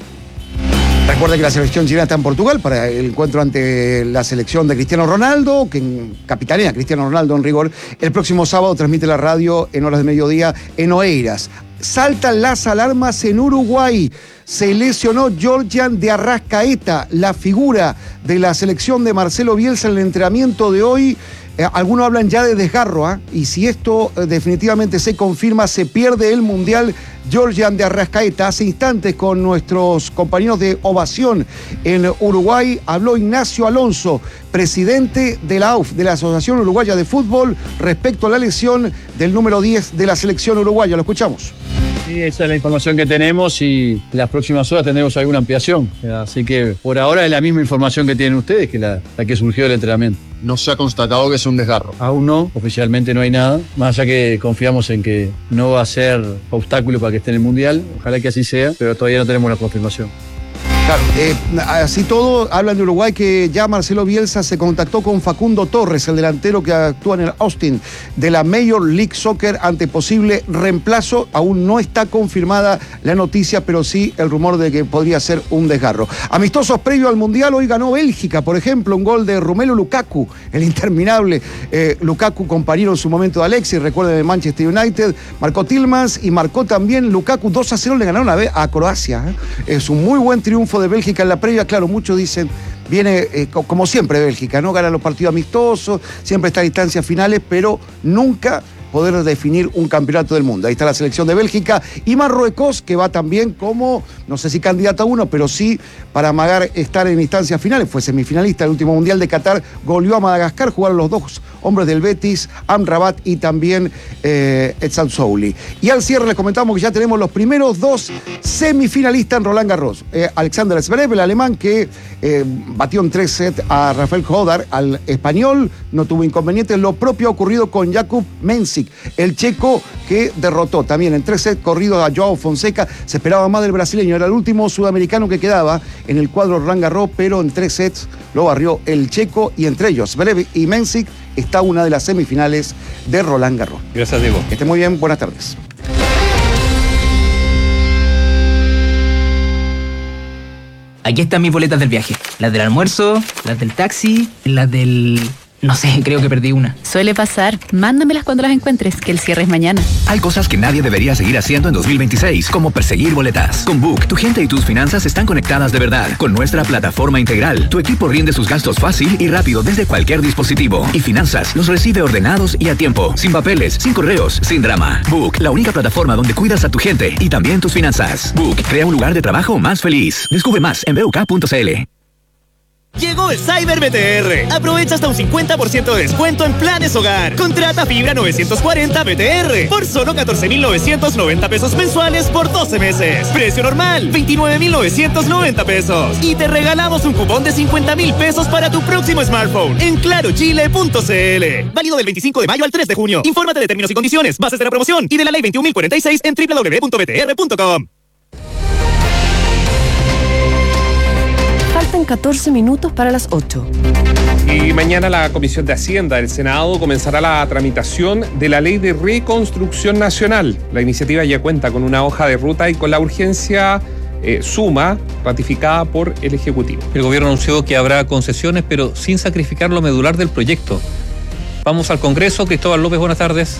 Recuerda que la selección chilena está en Portugal para el encuentro ante la selección de Cristiano Ronaldo, que capitanea Cristiano Ronaldo en rigor. El próximo sábado transmite la radio en horas de mediodía en Oeiras. Saltan las alarmas en Uruguay. Se lesionó Georgian de Arrascaeta, la figura de la selección de Marcelo Bielsa en el entrenamiento de hoy. Eh, algunos hablan ya de desgarro, ¿eh? Y si esto eh, definitivamente se confirma, se pierde el Mundial Georgian de Arrascaeta. Hace instantes, con nuestros compañeros de Ovación en Uruguay, habló Ignacio Alonso, presidente de la A U F, de la Asociación Uruguaya de Fútbol, respecto a la lesión del número diez de la selección uruguaya. Lo escuchamos. Sí, esa es la información que tenemos, y en las próximas horas tendremos alguna ampliación. Así que por ahora es la misma información que tienen ustedes, que la, la que surgió del entrenamiento. No se ha constatado que es un desgarro. Aún no, oficialmente no hay nada, más allá que confiamos en que no va a ser obstáculo para que esté en el Mundial. Ojalá que así sea, pero todavía no tenemos la confirmación. Claro, eh, así todo, hablan de Uruguay que ya Marcelo Bielsa se contactó con Facundo Torres, el delantero que actúa en el Austin de la Major League Soccer, ante posible reemplazo. Aún no está confirmada la noticia, pero sí el rumor de que podría ser un desgarro. Amistosos previo al Mundial, hoy ganó Bélgica, por ejemplo, un gol de Romelu Lukaku, el interminable eh, Lukaku, compañero en su momento de Alexis, recuerden, de Manchester United, marcó Tillmans y marcó también Lukaku. Dos a cero le ganaron a, a Croacia. ¿eh? Es un muy buen triunfo de Bélgica en la previa. Claro, muchos dicen, viene eh, como siempre Bélgica, ¿no? Gana los partidos amistosos, siempre está en instancias finales, pero nunca poder definir un campeonato del mundo. Ahí está la selección de Bélgica y Marruecos, que va también como, no sé si candidato a uno, pero sí para amagar estar en instancias finales. Fue semifinalista del último Mundial de Qatar, goleó a Madagascar, jugaron los dos hombres del Betis, Amrabat y también eh, Etzal Souli. Y al cierre les comentamos que ya tenemos los primeros dos semifinalistas en Roland Garros. Eh, Alexander Zverev, el alemán, que eh, batió en tres sets a Rafael Hodar, al español, no tuvo inconvenientes. Lo propio ha ocurrido con Jakub Mensik, el checo, que derrotó también en tres sets corridos a Joao Fonseca. Se esperaba más del brasileño, era el último sudamericano que quedaba en el cuadro Roland Garros, pero en tres sets lo barrió el checo, y entre ellos Zverev y Mensik está una de las semifinales de Roland Garros. Gracias, Diego. Que esté muy bien, buenas tardes. Aquí están mis boletas del viaje. Las del almuerzo, las del taxi, las del... No sé, creo que perdí una. Suele pasar. Mándamelas cuando las encuentres, que el cierre es mañana. Hay cosas que nadie debería seguir haciendo en dos mil veintiséis, como perseguir boletas. Con Book, tu gente y tus finanzas están conectadas de verdad. Con nuestra plataforma integral, tu equipo rinde sus gastos fácil y rápido desde cualquier dispositivo. Y finanzas los recibe ordenados y a tiempo. Sin papeles, sin correos, sin drama. Book, la única plataforma donde cuidas a tu gente y también tus finanzas. Book, crea un lugar de trabajo más feliz. Descubre más en b u k punto c l. Llegó el Cyber B T R. Aprovecha hasta un cincuenta por ciento de descuento en planes hogar. Contrata fibra novecientos cuarenta B T R por solo catorce mil novecientos noventa pesos mensuales por doce meses. Precio normal, veintinueve mil novecientos noventa pesos. Y te regalamos un cupón de cincuenta mil pesos para tu próximo smartphone en claro chile punto c l. Válido del veinticinco de mayo al tres de junio. Infórmate de términos y condiciones, bases de la promoción y de la ley veintiún mil cuarenta y seis en doble u doble u doble u punto b t r punto com. Faltan catorce minutos para las ocho. Y mañana la Comisión de Hacienda del Senado comenzará la tramitación de la Ley de Reconstrucción Nacional. La iniciativa ya cuenta con una hoja de ruta y con la urgencia eh, suma ratificada por el Ejecutivo. El gobierno anunció que habrá concesiones, pero sin sacrificar lo medular del proyecto. Vamos al Congreso. Cristóbal López, buenas tardes.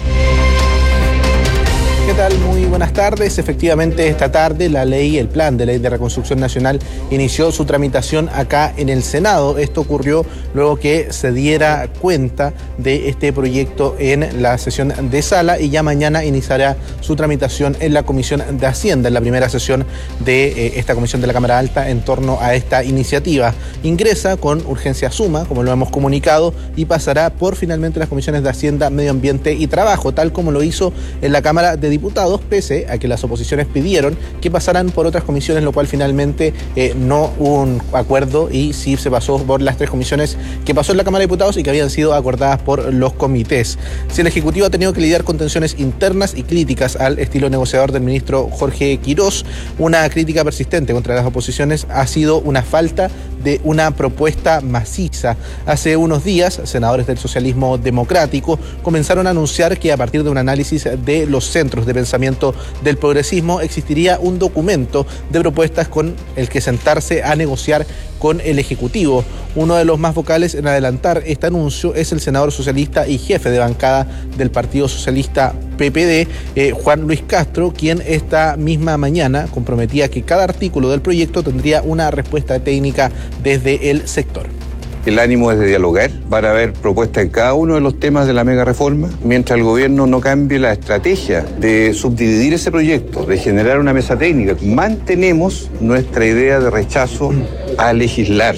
¿Qué tal? Muy buenas tardes. Efectivamente, esta tarde la ley, el plan de ley de reconstrucción nacional inició su tramitación acá en el Senado. Esto ocurrió luego que se diera cuenta de este proyecto en la sesión de sala y ya mañana iniciará su tramitación en la Comisión de Hacienda, en la primera sesión de eh, esta Comisión de la Cámara Alta en torno a esta iniciativa. Ingresa con urgencia suma, como lo hemos comunicado, y pasará por finalmente las comisiones de Hacienda, Medio Ambiente y Trabajo, tal como lo hizo en la Cámara de Diputados, pese a que las oposiciones pidieron que pasaran por otras comisiones, lo cual finalmente eh, no hubo un acuerdo y sí se pasó por las tres comisiones que pasó en la Cámara de Diputados y que habían sido acordadas por los comités. Si el Ejecutivo ha tenido que lidiar con tensiones internas y críticas al estilo negociador del ministro Jorge Quirós, una crítica persistente contra las oposiciones ha sido una falta de una propuesta maciza. Hace unos días, senadores del socialismo democrático comenzaron a anunciar que a partir de un análisis de los centros de pensamiento del progresismo existiría un documento de propuestas con el que sentarse a negociar con el Ejecutivo. Uno de los más vocales en adelantar este anuncio es el senador socialista y jefe de bancada del Partido Socialista P P D, eh, Juan Luis Castro, quien esta misma mañana comprometía que cada artículo del proyecto tendría una respuesta técnica desde el sector. El ánimo es de dialogar, van a haber propuestas en cada uno de los temas de la mega reforma, mientras el gobierno no cambie la estrategia de subdividir ese proyecto, de generar una mesa técnica. Mantenemos nuestra idea de rechazo a legislar.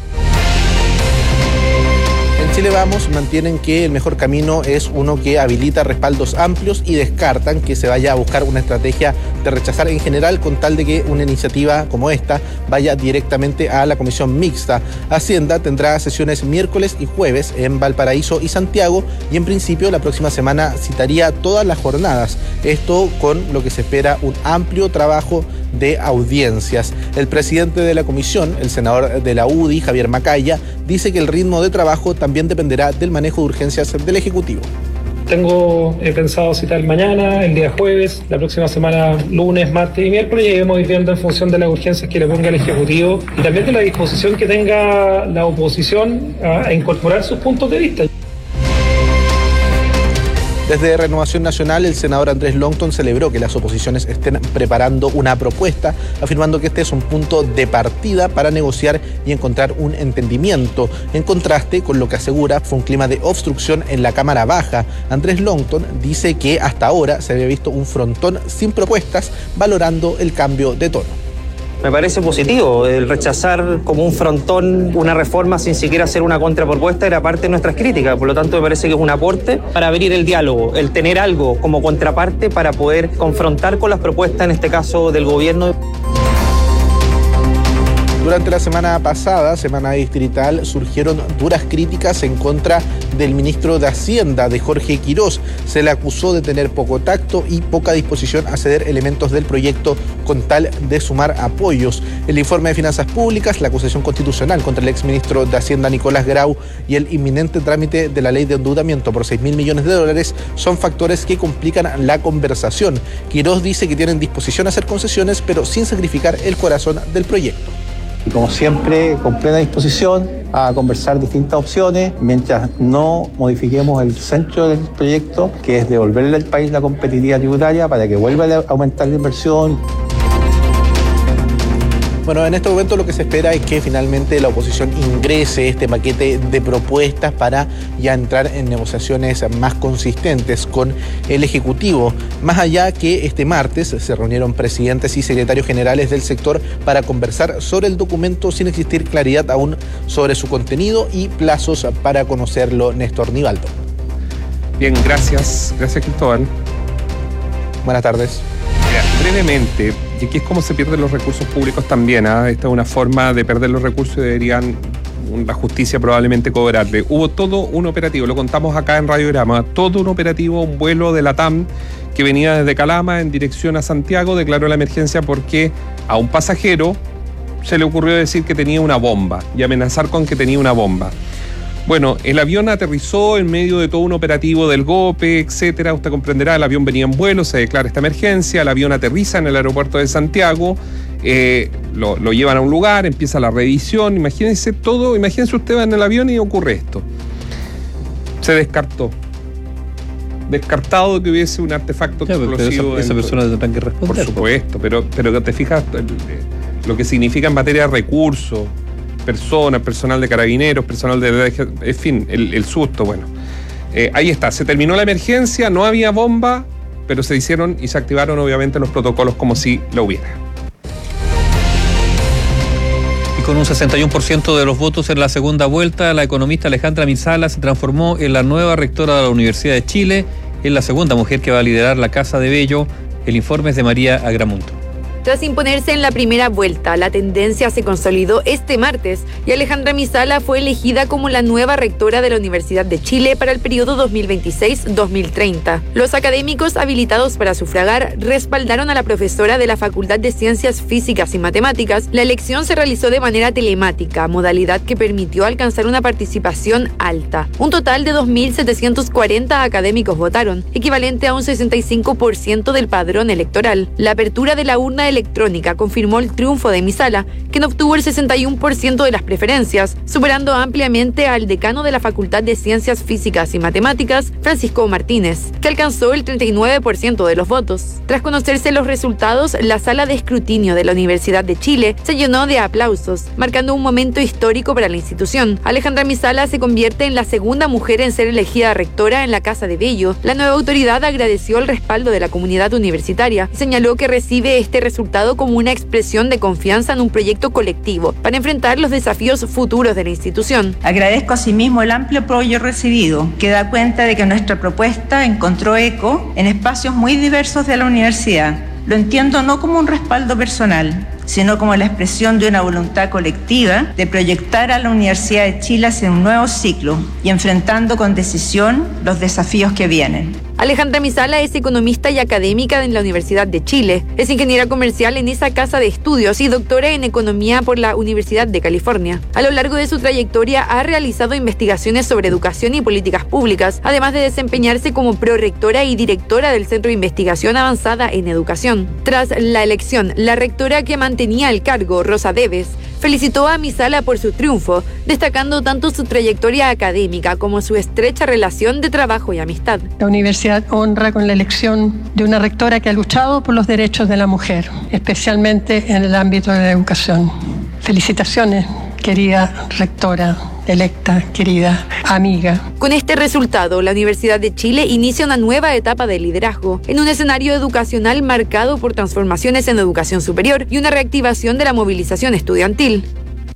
Chile Vamos mantienen que el mejor camino es uno que habilita respaldos amplios y descartan que se vaya a buscar una estrategia de rechazar en general con tal de que una iniciativa como esta vaya directamente a la comisión mixta. Hacienda tendrá sesiones miércoles y jueves en Valparaíso y Santiago y en principio la próxima semana citaría todas las jornadas. Esto con lo que se espera un amplio trabajo de audiencias. El presidente de la comisión, el senador de la U D I, Javier Macaya, dice que el ritmo de trabajo también dependerá del manejo de urgencias del Ejecutivo. Tengo he pensado citar mañana, el día jueves, la próxima semana, lunes, martes y miércoles, y iremos viendo en función de las urgencias que le ponga el Ejecutivo y también de la disposición que tenga la oposición a, a incorporar sus puntos de vista. Desde Renovación Nacional, el senador Andrés Longton celebró que las oposiciones estén preparando una propuesta, afirmando que este es un punto de partida para negociar y encontrar un entendimiento. En contraste con lo que asegura fue un clima de obstrucción en la Cámara Baja. Andrés Longton dice que hasta ahora se había visto un frontón sin propuestas, valorando el cambio de tono. Me parece positivo el rechazar como un frontón una reforma sin siquiera hacer una contrapropuesta, era parte de nuestras críticas, por lo tanto me parece que es un aporte para abrir el diálogo, el tener algo como contraparte para poder confrontar con las propuestas, en este caso del gobierno. Durante la semana pasada, semana distrital, surgieron duras críticas en contra del ministro de Hacienda, de Jorge Quirós. Se le acusó de tener poco tacto y poca disposición a ceder elementos del proyecto con tal de sumar apoyos. El informe de Finanzas Públicas, la acusación constitucional contra el exministro de Hacienda Nicolás Grau y el inminente trámite de la ley de endeudamiento por seis mil millones de dólares son factores que complican la conversación. Quirós dice que tienen disposición a hacer concesiones, pero sin sacrificar el corazón del proyecto. Y como siempre, con plena disposición a conversar distintas opciones, mientras no modifiquemos el centro del proyecto, que es devolverle al país la competitividad tributaria para que vuelva a aumentar la inversión. Bueno, en este momento lo que se espera es que finalmente la oposición ingrese este paquete de propuestas para ya entrar en negociaciones más consistentes con el Ejecutivo. Más allá que este martes se reunieron presidentes y secretarios generales del sector para conversar sobre el documento sin existir claridad aún sobre su contenido y plazos para conocerlo. Néstor Nivaldo. Bien, gracias. Gracias, Cristóbal. Buenas tardes. Brevemente, y aquí es como se pierden los recursos públicos también, ¿eh? Esta es una forma de perder los recursos y deberían la justicia probablemente cobrarle. Hubo todo un operativo, lo contamos acá en Radiograma, todo un operativo, un vuelo de la T A M que venía desde Calama en dirección a Santiago, declaró la emergencia porque a un pasajero se le ocurrió decir que tenía una bomba y amenazar con que tenía una bomba. Bueno, el avión aterrizó en medio de todo un operativo del GOPE, etcétera. Usted comprenderá, el avión venía en vuelo, se declara esta emergencia, el avión aterriza en el aeropuerto de Santiago, eh, lo, lo llevan a un lugar, empieza la revisión, imagínense todo, imagínense usted va en el avión y ocurre esto. Se descartó. Descartado que hubiese un artefacto ya, explosivo. Esa, esa persona tendrá que responder. Por supuesto, pero, pero te fijas lo que significa en materia de recursos, personas, personal de carabineros, personal de... En fin, el, el susto, bueno. Eh, ahí está, se terminó la emergencia, no había bomba, pero se hicieron y se activaron obviamente los protocolos como si lo hubiera. Y con un sesenta y uno por ciento de los votos en la segunda vuelta, la economista Alejandra Misala se transformó en la nueva rectora de la Universidad de Chile, es la segunda mujer que va a liderar la Casa de Bello. El informe es de María Agramundo. Tras imponerse en la primera vuelta, la tendencia se consolidó este martes y Alejandra Misala fue elegida como la nueva rectora de la Universidad de Chile para el periodo dos mil veintiséis a dos mil treinta. Los académicos habilitados para sufragar respaldaron a la profesora de la Facultad de Ciencias Físicas y Matemáticas. La elección se realizó de manera telemática, modalidad que permitió alcanzar una participación alta. Un total de dos mil setecientos cuarenta académicos votaron, equivalente a un sesenta y cinco por ciento del padrón electoral. La apertura de la urna electrónica confirmó el triunfo de Misala, quien obtuvo el sesenta y uno por ciento de las preferencias, superando ampliamente al decano de la Facultad de Ciencias Físicas y Matemáticas, Francisco Martínez, que alcanzó el treinta y nueve por ciento de los votos. Tras conocerse los resultados, la sala de escrutinio de la Universidad de Chile se llenó de aplausos, marcando un momento histórico para la institución. Alejandra Misala se convierte en la segunda mujer en ser elegida rectora en la Casa de Bello. La nueva autoridad agradeció el respaldo de la comunidad universitaria y señaló que recibe este resultado como una expresión de confianza en un proyecto colectivo para enfrentar los desafíos futuros de la institución. Agradezco asimismo el amplio apoyo recibido, que da cuenta de que nuestra propuesta encontró eco en espacios muy diversos de la universidad. Lo entiendo no como un respaldo personal, sino como la expresión de una voluntad colectiva de proyectar a la Universidad de Chile hacia un nuevo ciclo y enfrentando con decisión los desafíos que vienen. Alejandra Misala es economista y académica en la Universidad de Chile. Es ingeniera comercial en esa casa de estudios y doctora en economía por la Universidad de California. A lo largo de su trayectoria ha realizado investigaciones sobre educación y políticas públicas, además de desempeñarse como prorectora y directora del Centro de Investigación Avanzada en Educación. Tras la elección, la rectora que mantenía el cargo, Rosa Deves, felicitó a Misala por su triunfo, destacando tanto su trayectoria académica como su estrecha relación de trabajo y amistad. La universidad honra con la elección de una rectora que ha luchado por los derechos de la mujer, especialmente en el ámbito de la educación. Felicitaciones, querida rectora electa, querida amiga. Con este resultado, la Universidad de Chile inicia una nueva etapa de liderazgo, en un escenario educacional marcado por transformaciones en educación superior y una reactivación de la movilización estudiantil.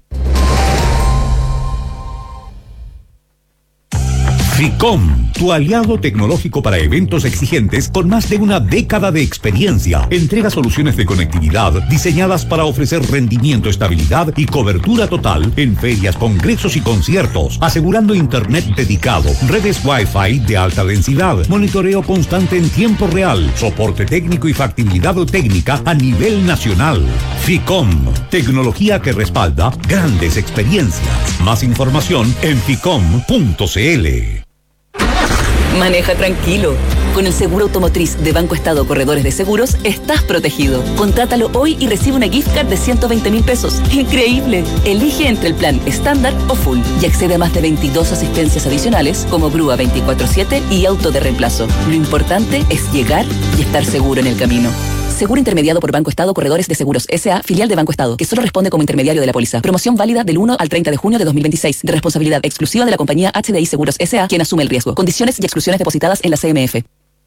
FICOM, tu aliado tecnológico para eventos exigentes con más de una década de experiencia. Entrega soluciones de conectividad diseñadas para ofrecer rendimiento, estabilidad y cobertura total en ferias, congresos y conciertos, asegurando internet dedicado, redes Wi-Fi de alta densidad, monitoreo constante en tiempo real, soporte técnico y factibilidad técnica a nivel nacional. FICOM, tecnología que respalda grandes experiencias. Más información en ficom punto cl. Maneja tranquilo. Con el seguro automotriz de Banco Estado Corredores de Seguros, estás protegido. Contrátalo hoy y recibe una gift card de ciento veinte mil pesos. ¡Increíble! Elige entre el plan estándar o full y accede a más de veintidós asistencias adicionales como grúa veinticuatro siete y auto de reemplazo. Lo importante es llegar y estar seguro en el camino. Seguro intermediado por Banco Estado Corredores de Seguros S A, filial de Banco Estado, que solo responde como intermediario de la póliza. Promoción válida del uno al treinta de junio de dos mil veintiséis, de responsabilidad exclusiva de la compañía H D I Seguros S A, quien asume el riesgo. Condiciones y exclusiones depositadas en la C M F.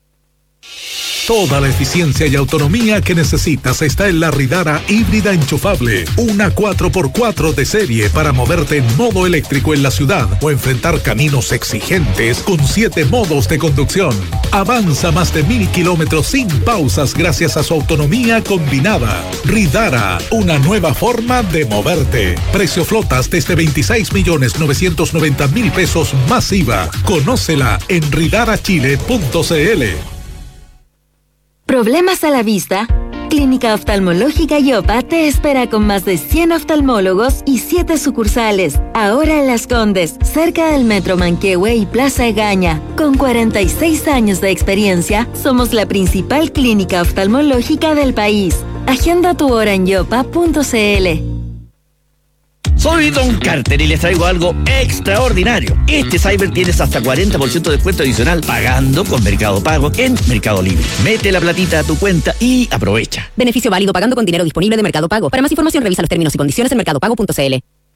Toda la eficiencia y autonomía que necesitas está en la Ridara híbrida enchufable. Una cuatro por cuatro de serie para moverte en modo eléctrico en la ciudad o enfrentar caminos exigentes con siete modos de conducción. Avanza más de mil kilómetros sin pausas gracias a su autonomía combinada. Ridara, una nueva forma de moverte. Precio flotas desde veintiséis millones novecientos noventa mil pesos más I V A. Conócela en ridara chile punto cl. ¿Problemas a la vista? Clínica Oftalmológica Yopa te espera con más de cien oftalmólogos y siete sucursales. Ahora en Las Condes, cerca del Metro Manquehue y Plaza Egaña. Con cuarenta y seis años de experiencia, somos la principal clínica oftalmológica del país. Agenda tu hora en yopa punto cl. Soy Don Carter y les traigo algo extraordinario. Este Cyber tienes hasta cuarenta por ciento de descuento adicional pagando con Mercado Pago en Mercado Libre. Mete la platita a tu cuenta y aprovecha. Beneficio válido pagando con dinero disponible de Mercado Pago. Para más información revisa los términos y condiciones en mercado pago punto cl.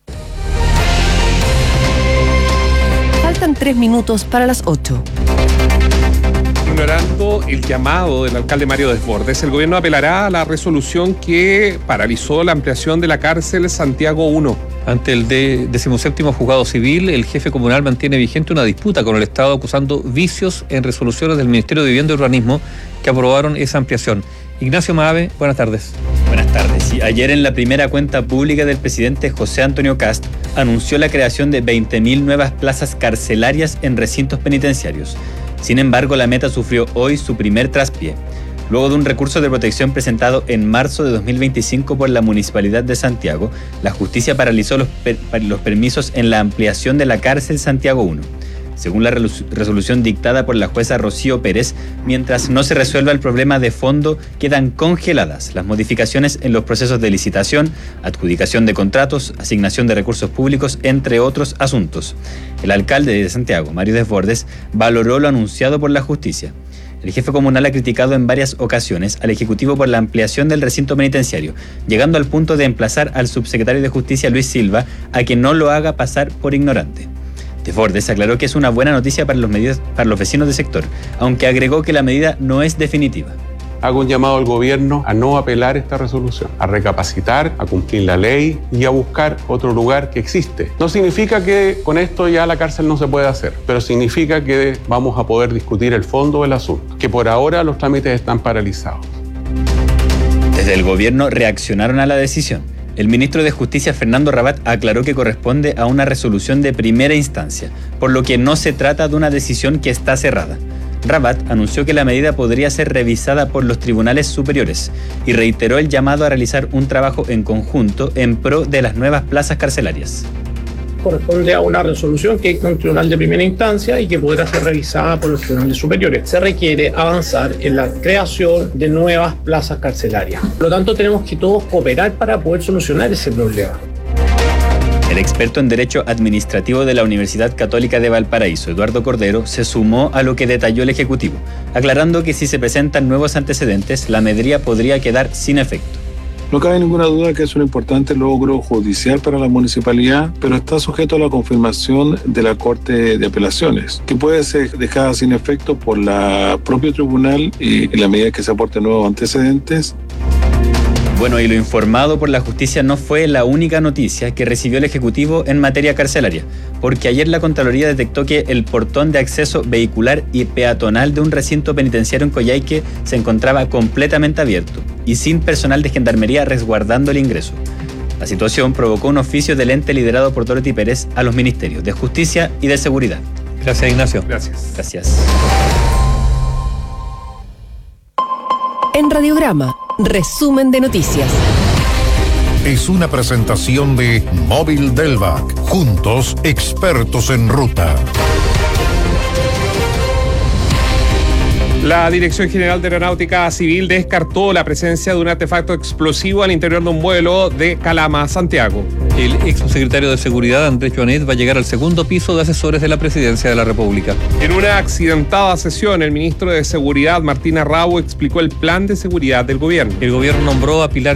Faltan tres minutos para las ocho. Ignorando el llamado del alcalde Mario Desbordes, el gobierno apelará a la resolución que paralizó la ampliación de la cárcel Santiago uno. Ante el de decimoséptimo juzgado civil, el jefe comunal mantiene vigente una disputa con el Estado acusando vicios en resoluciones del Ministerio de Vivienda y Urbanismo que aprobaron esa ampliación. Ignacio Maave, buenas tardes. Buenas tardes. Sí, ayer en la primera cuenta pública del presidente José Antonio Kast anunció la creación de veinte mil nuevas plazas carcelarias en recintos penitenciarios. Sin embargo, la meta sufrió hoy su primer traspié. Luego de un recurso de protección presentado en marzo de dos mil veinticinco por la Municipalidad de Santiago, la justicia paralizó los, per los permisos en la ampliación de la cárcel Santiago uno. Según la resolución dictada por la jueza Rocío Pérez, mientras no se resuelva el problema de fondo, quedan congeladas las modificaciones en los procesos de licitación, adjudicación de contratos, asignación de recursos públicos, entre otros asuntos. El alcalde de Santiago, Mario Desbordes, valoró lo anunciado por la justicia. El jefe comunal ha criticado en varias ocasiones al Ejecutivo por la ampliación del recinto penitenciario, llegando al punto de emplazar al subsecretario de Justicia, Luis Silva, a que no lo haga pasar por ignorante. Desbordes aclaró que es una buena noticia para los, medios, para los vecinos del sector, aunque agregó que la medida no es definitiva. Hago un llamado al gobierno a no apelar esta resolución, a recapacitar, a cumplir la ley y a buscar otro lugar que existe. No significa que con esto ya la cárcel no se puede hacer, pero significa que vamos a poder discutir el fondo del asunto, que por ahora los trámites están paralizados. Desde el gobierno reaccionaron a la decisión. El ministro de Justicia, Fernando Rabat, aclaró que corresponde a una resolución de primera instancia, por lo que no se trata de una decisión que está cerrada. Rabat anunció que la medida podría ser revisada por los tribunales superiores y reiteró el llamado a realizar un trabajo en conjunto en pro de las nuevas plazas carcelarias. Corresponde a una resolución que dicta un tribunal de primera instancia y que podrá ser revisada por los tribunales superiores. Se requiere avanzar en la creación de nuevas plazas carcelarias. Por lo tanto, tenemos que todos cooperar para poder solucionar ese problema. El experto en Derecho Administrativo de la Universidad Católica de Valparaíso, Eduardo Cordero, se sumó a lo que detalló el Ejecutivo, aclarando que si se presentan nuevos antecedentes, la medida podría quedar sin efecto. No cabe ninguna duda que es un importante logro judicial para la municipalidad, pero está sujeto a la confirmación de la Corte de Apelaciones, que puede ser dejada sin efecto por la propio tribunal y en la medida que se aporten nuevos antecedentes. Bueno, y lo informado por la justicia no fue la única noticia que recibió el Ejecutivo en materia carcelaria, porque ayer la Contraloría detectó que el portón de acceso vehicular y peatonal de un recinto penitenciario en Coyhaique se encontraba completamente abierto y sin personal de gendarmería resguardando el ingreso. La situación provocó un oficio del ente liderado por Dorothy Pérez a los ministerios de Justicia y de Seguridad. Gracias, Ignacio. Gracias. Gracias. En Radiograma, resumen de noticias. Es una presentación de Móvil Delvac. Juntos, expertos en ruta. La Dirección General de Aeronáutica Civil descartó la presencia de un artefacto explosivo al interior de un vuelo de Calama a Santiago. El ex secretario de Seguridad, Andrés Joanet, va a llegar al segundo piso de asesores de la Presidencia de la República. En una accidentada sesión, el ministro de Seguridad, Martín Arrau, explicó el plan de seguridad del gobierno. El gobierno nombró a Pilar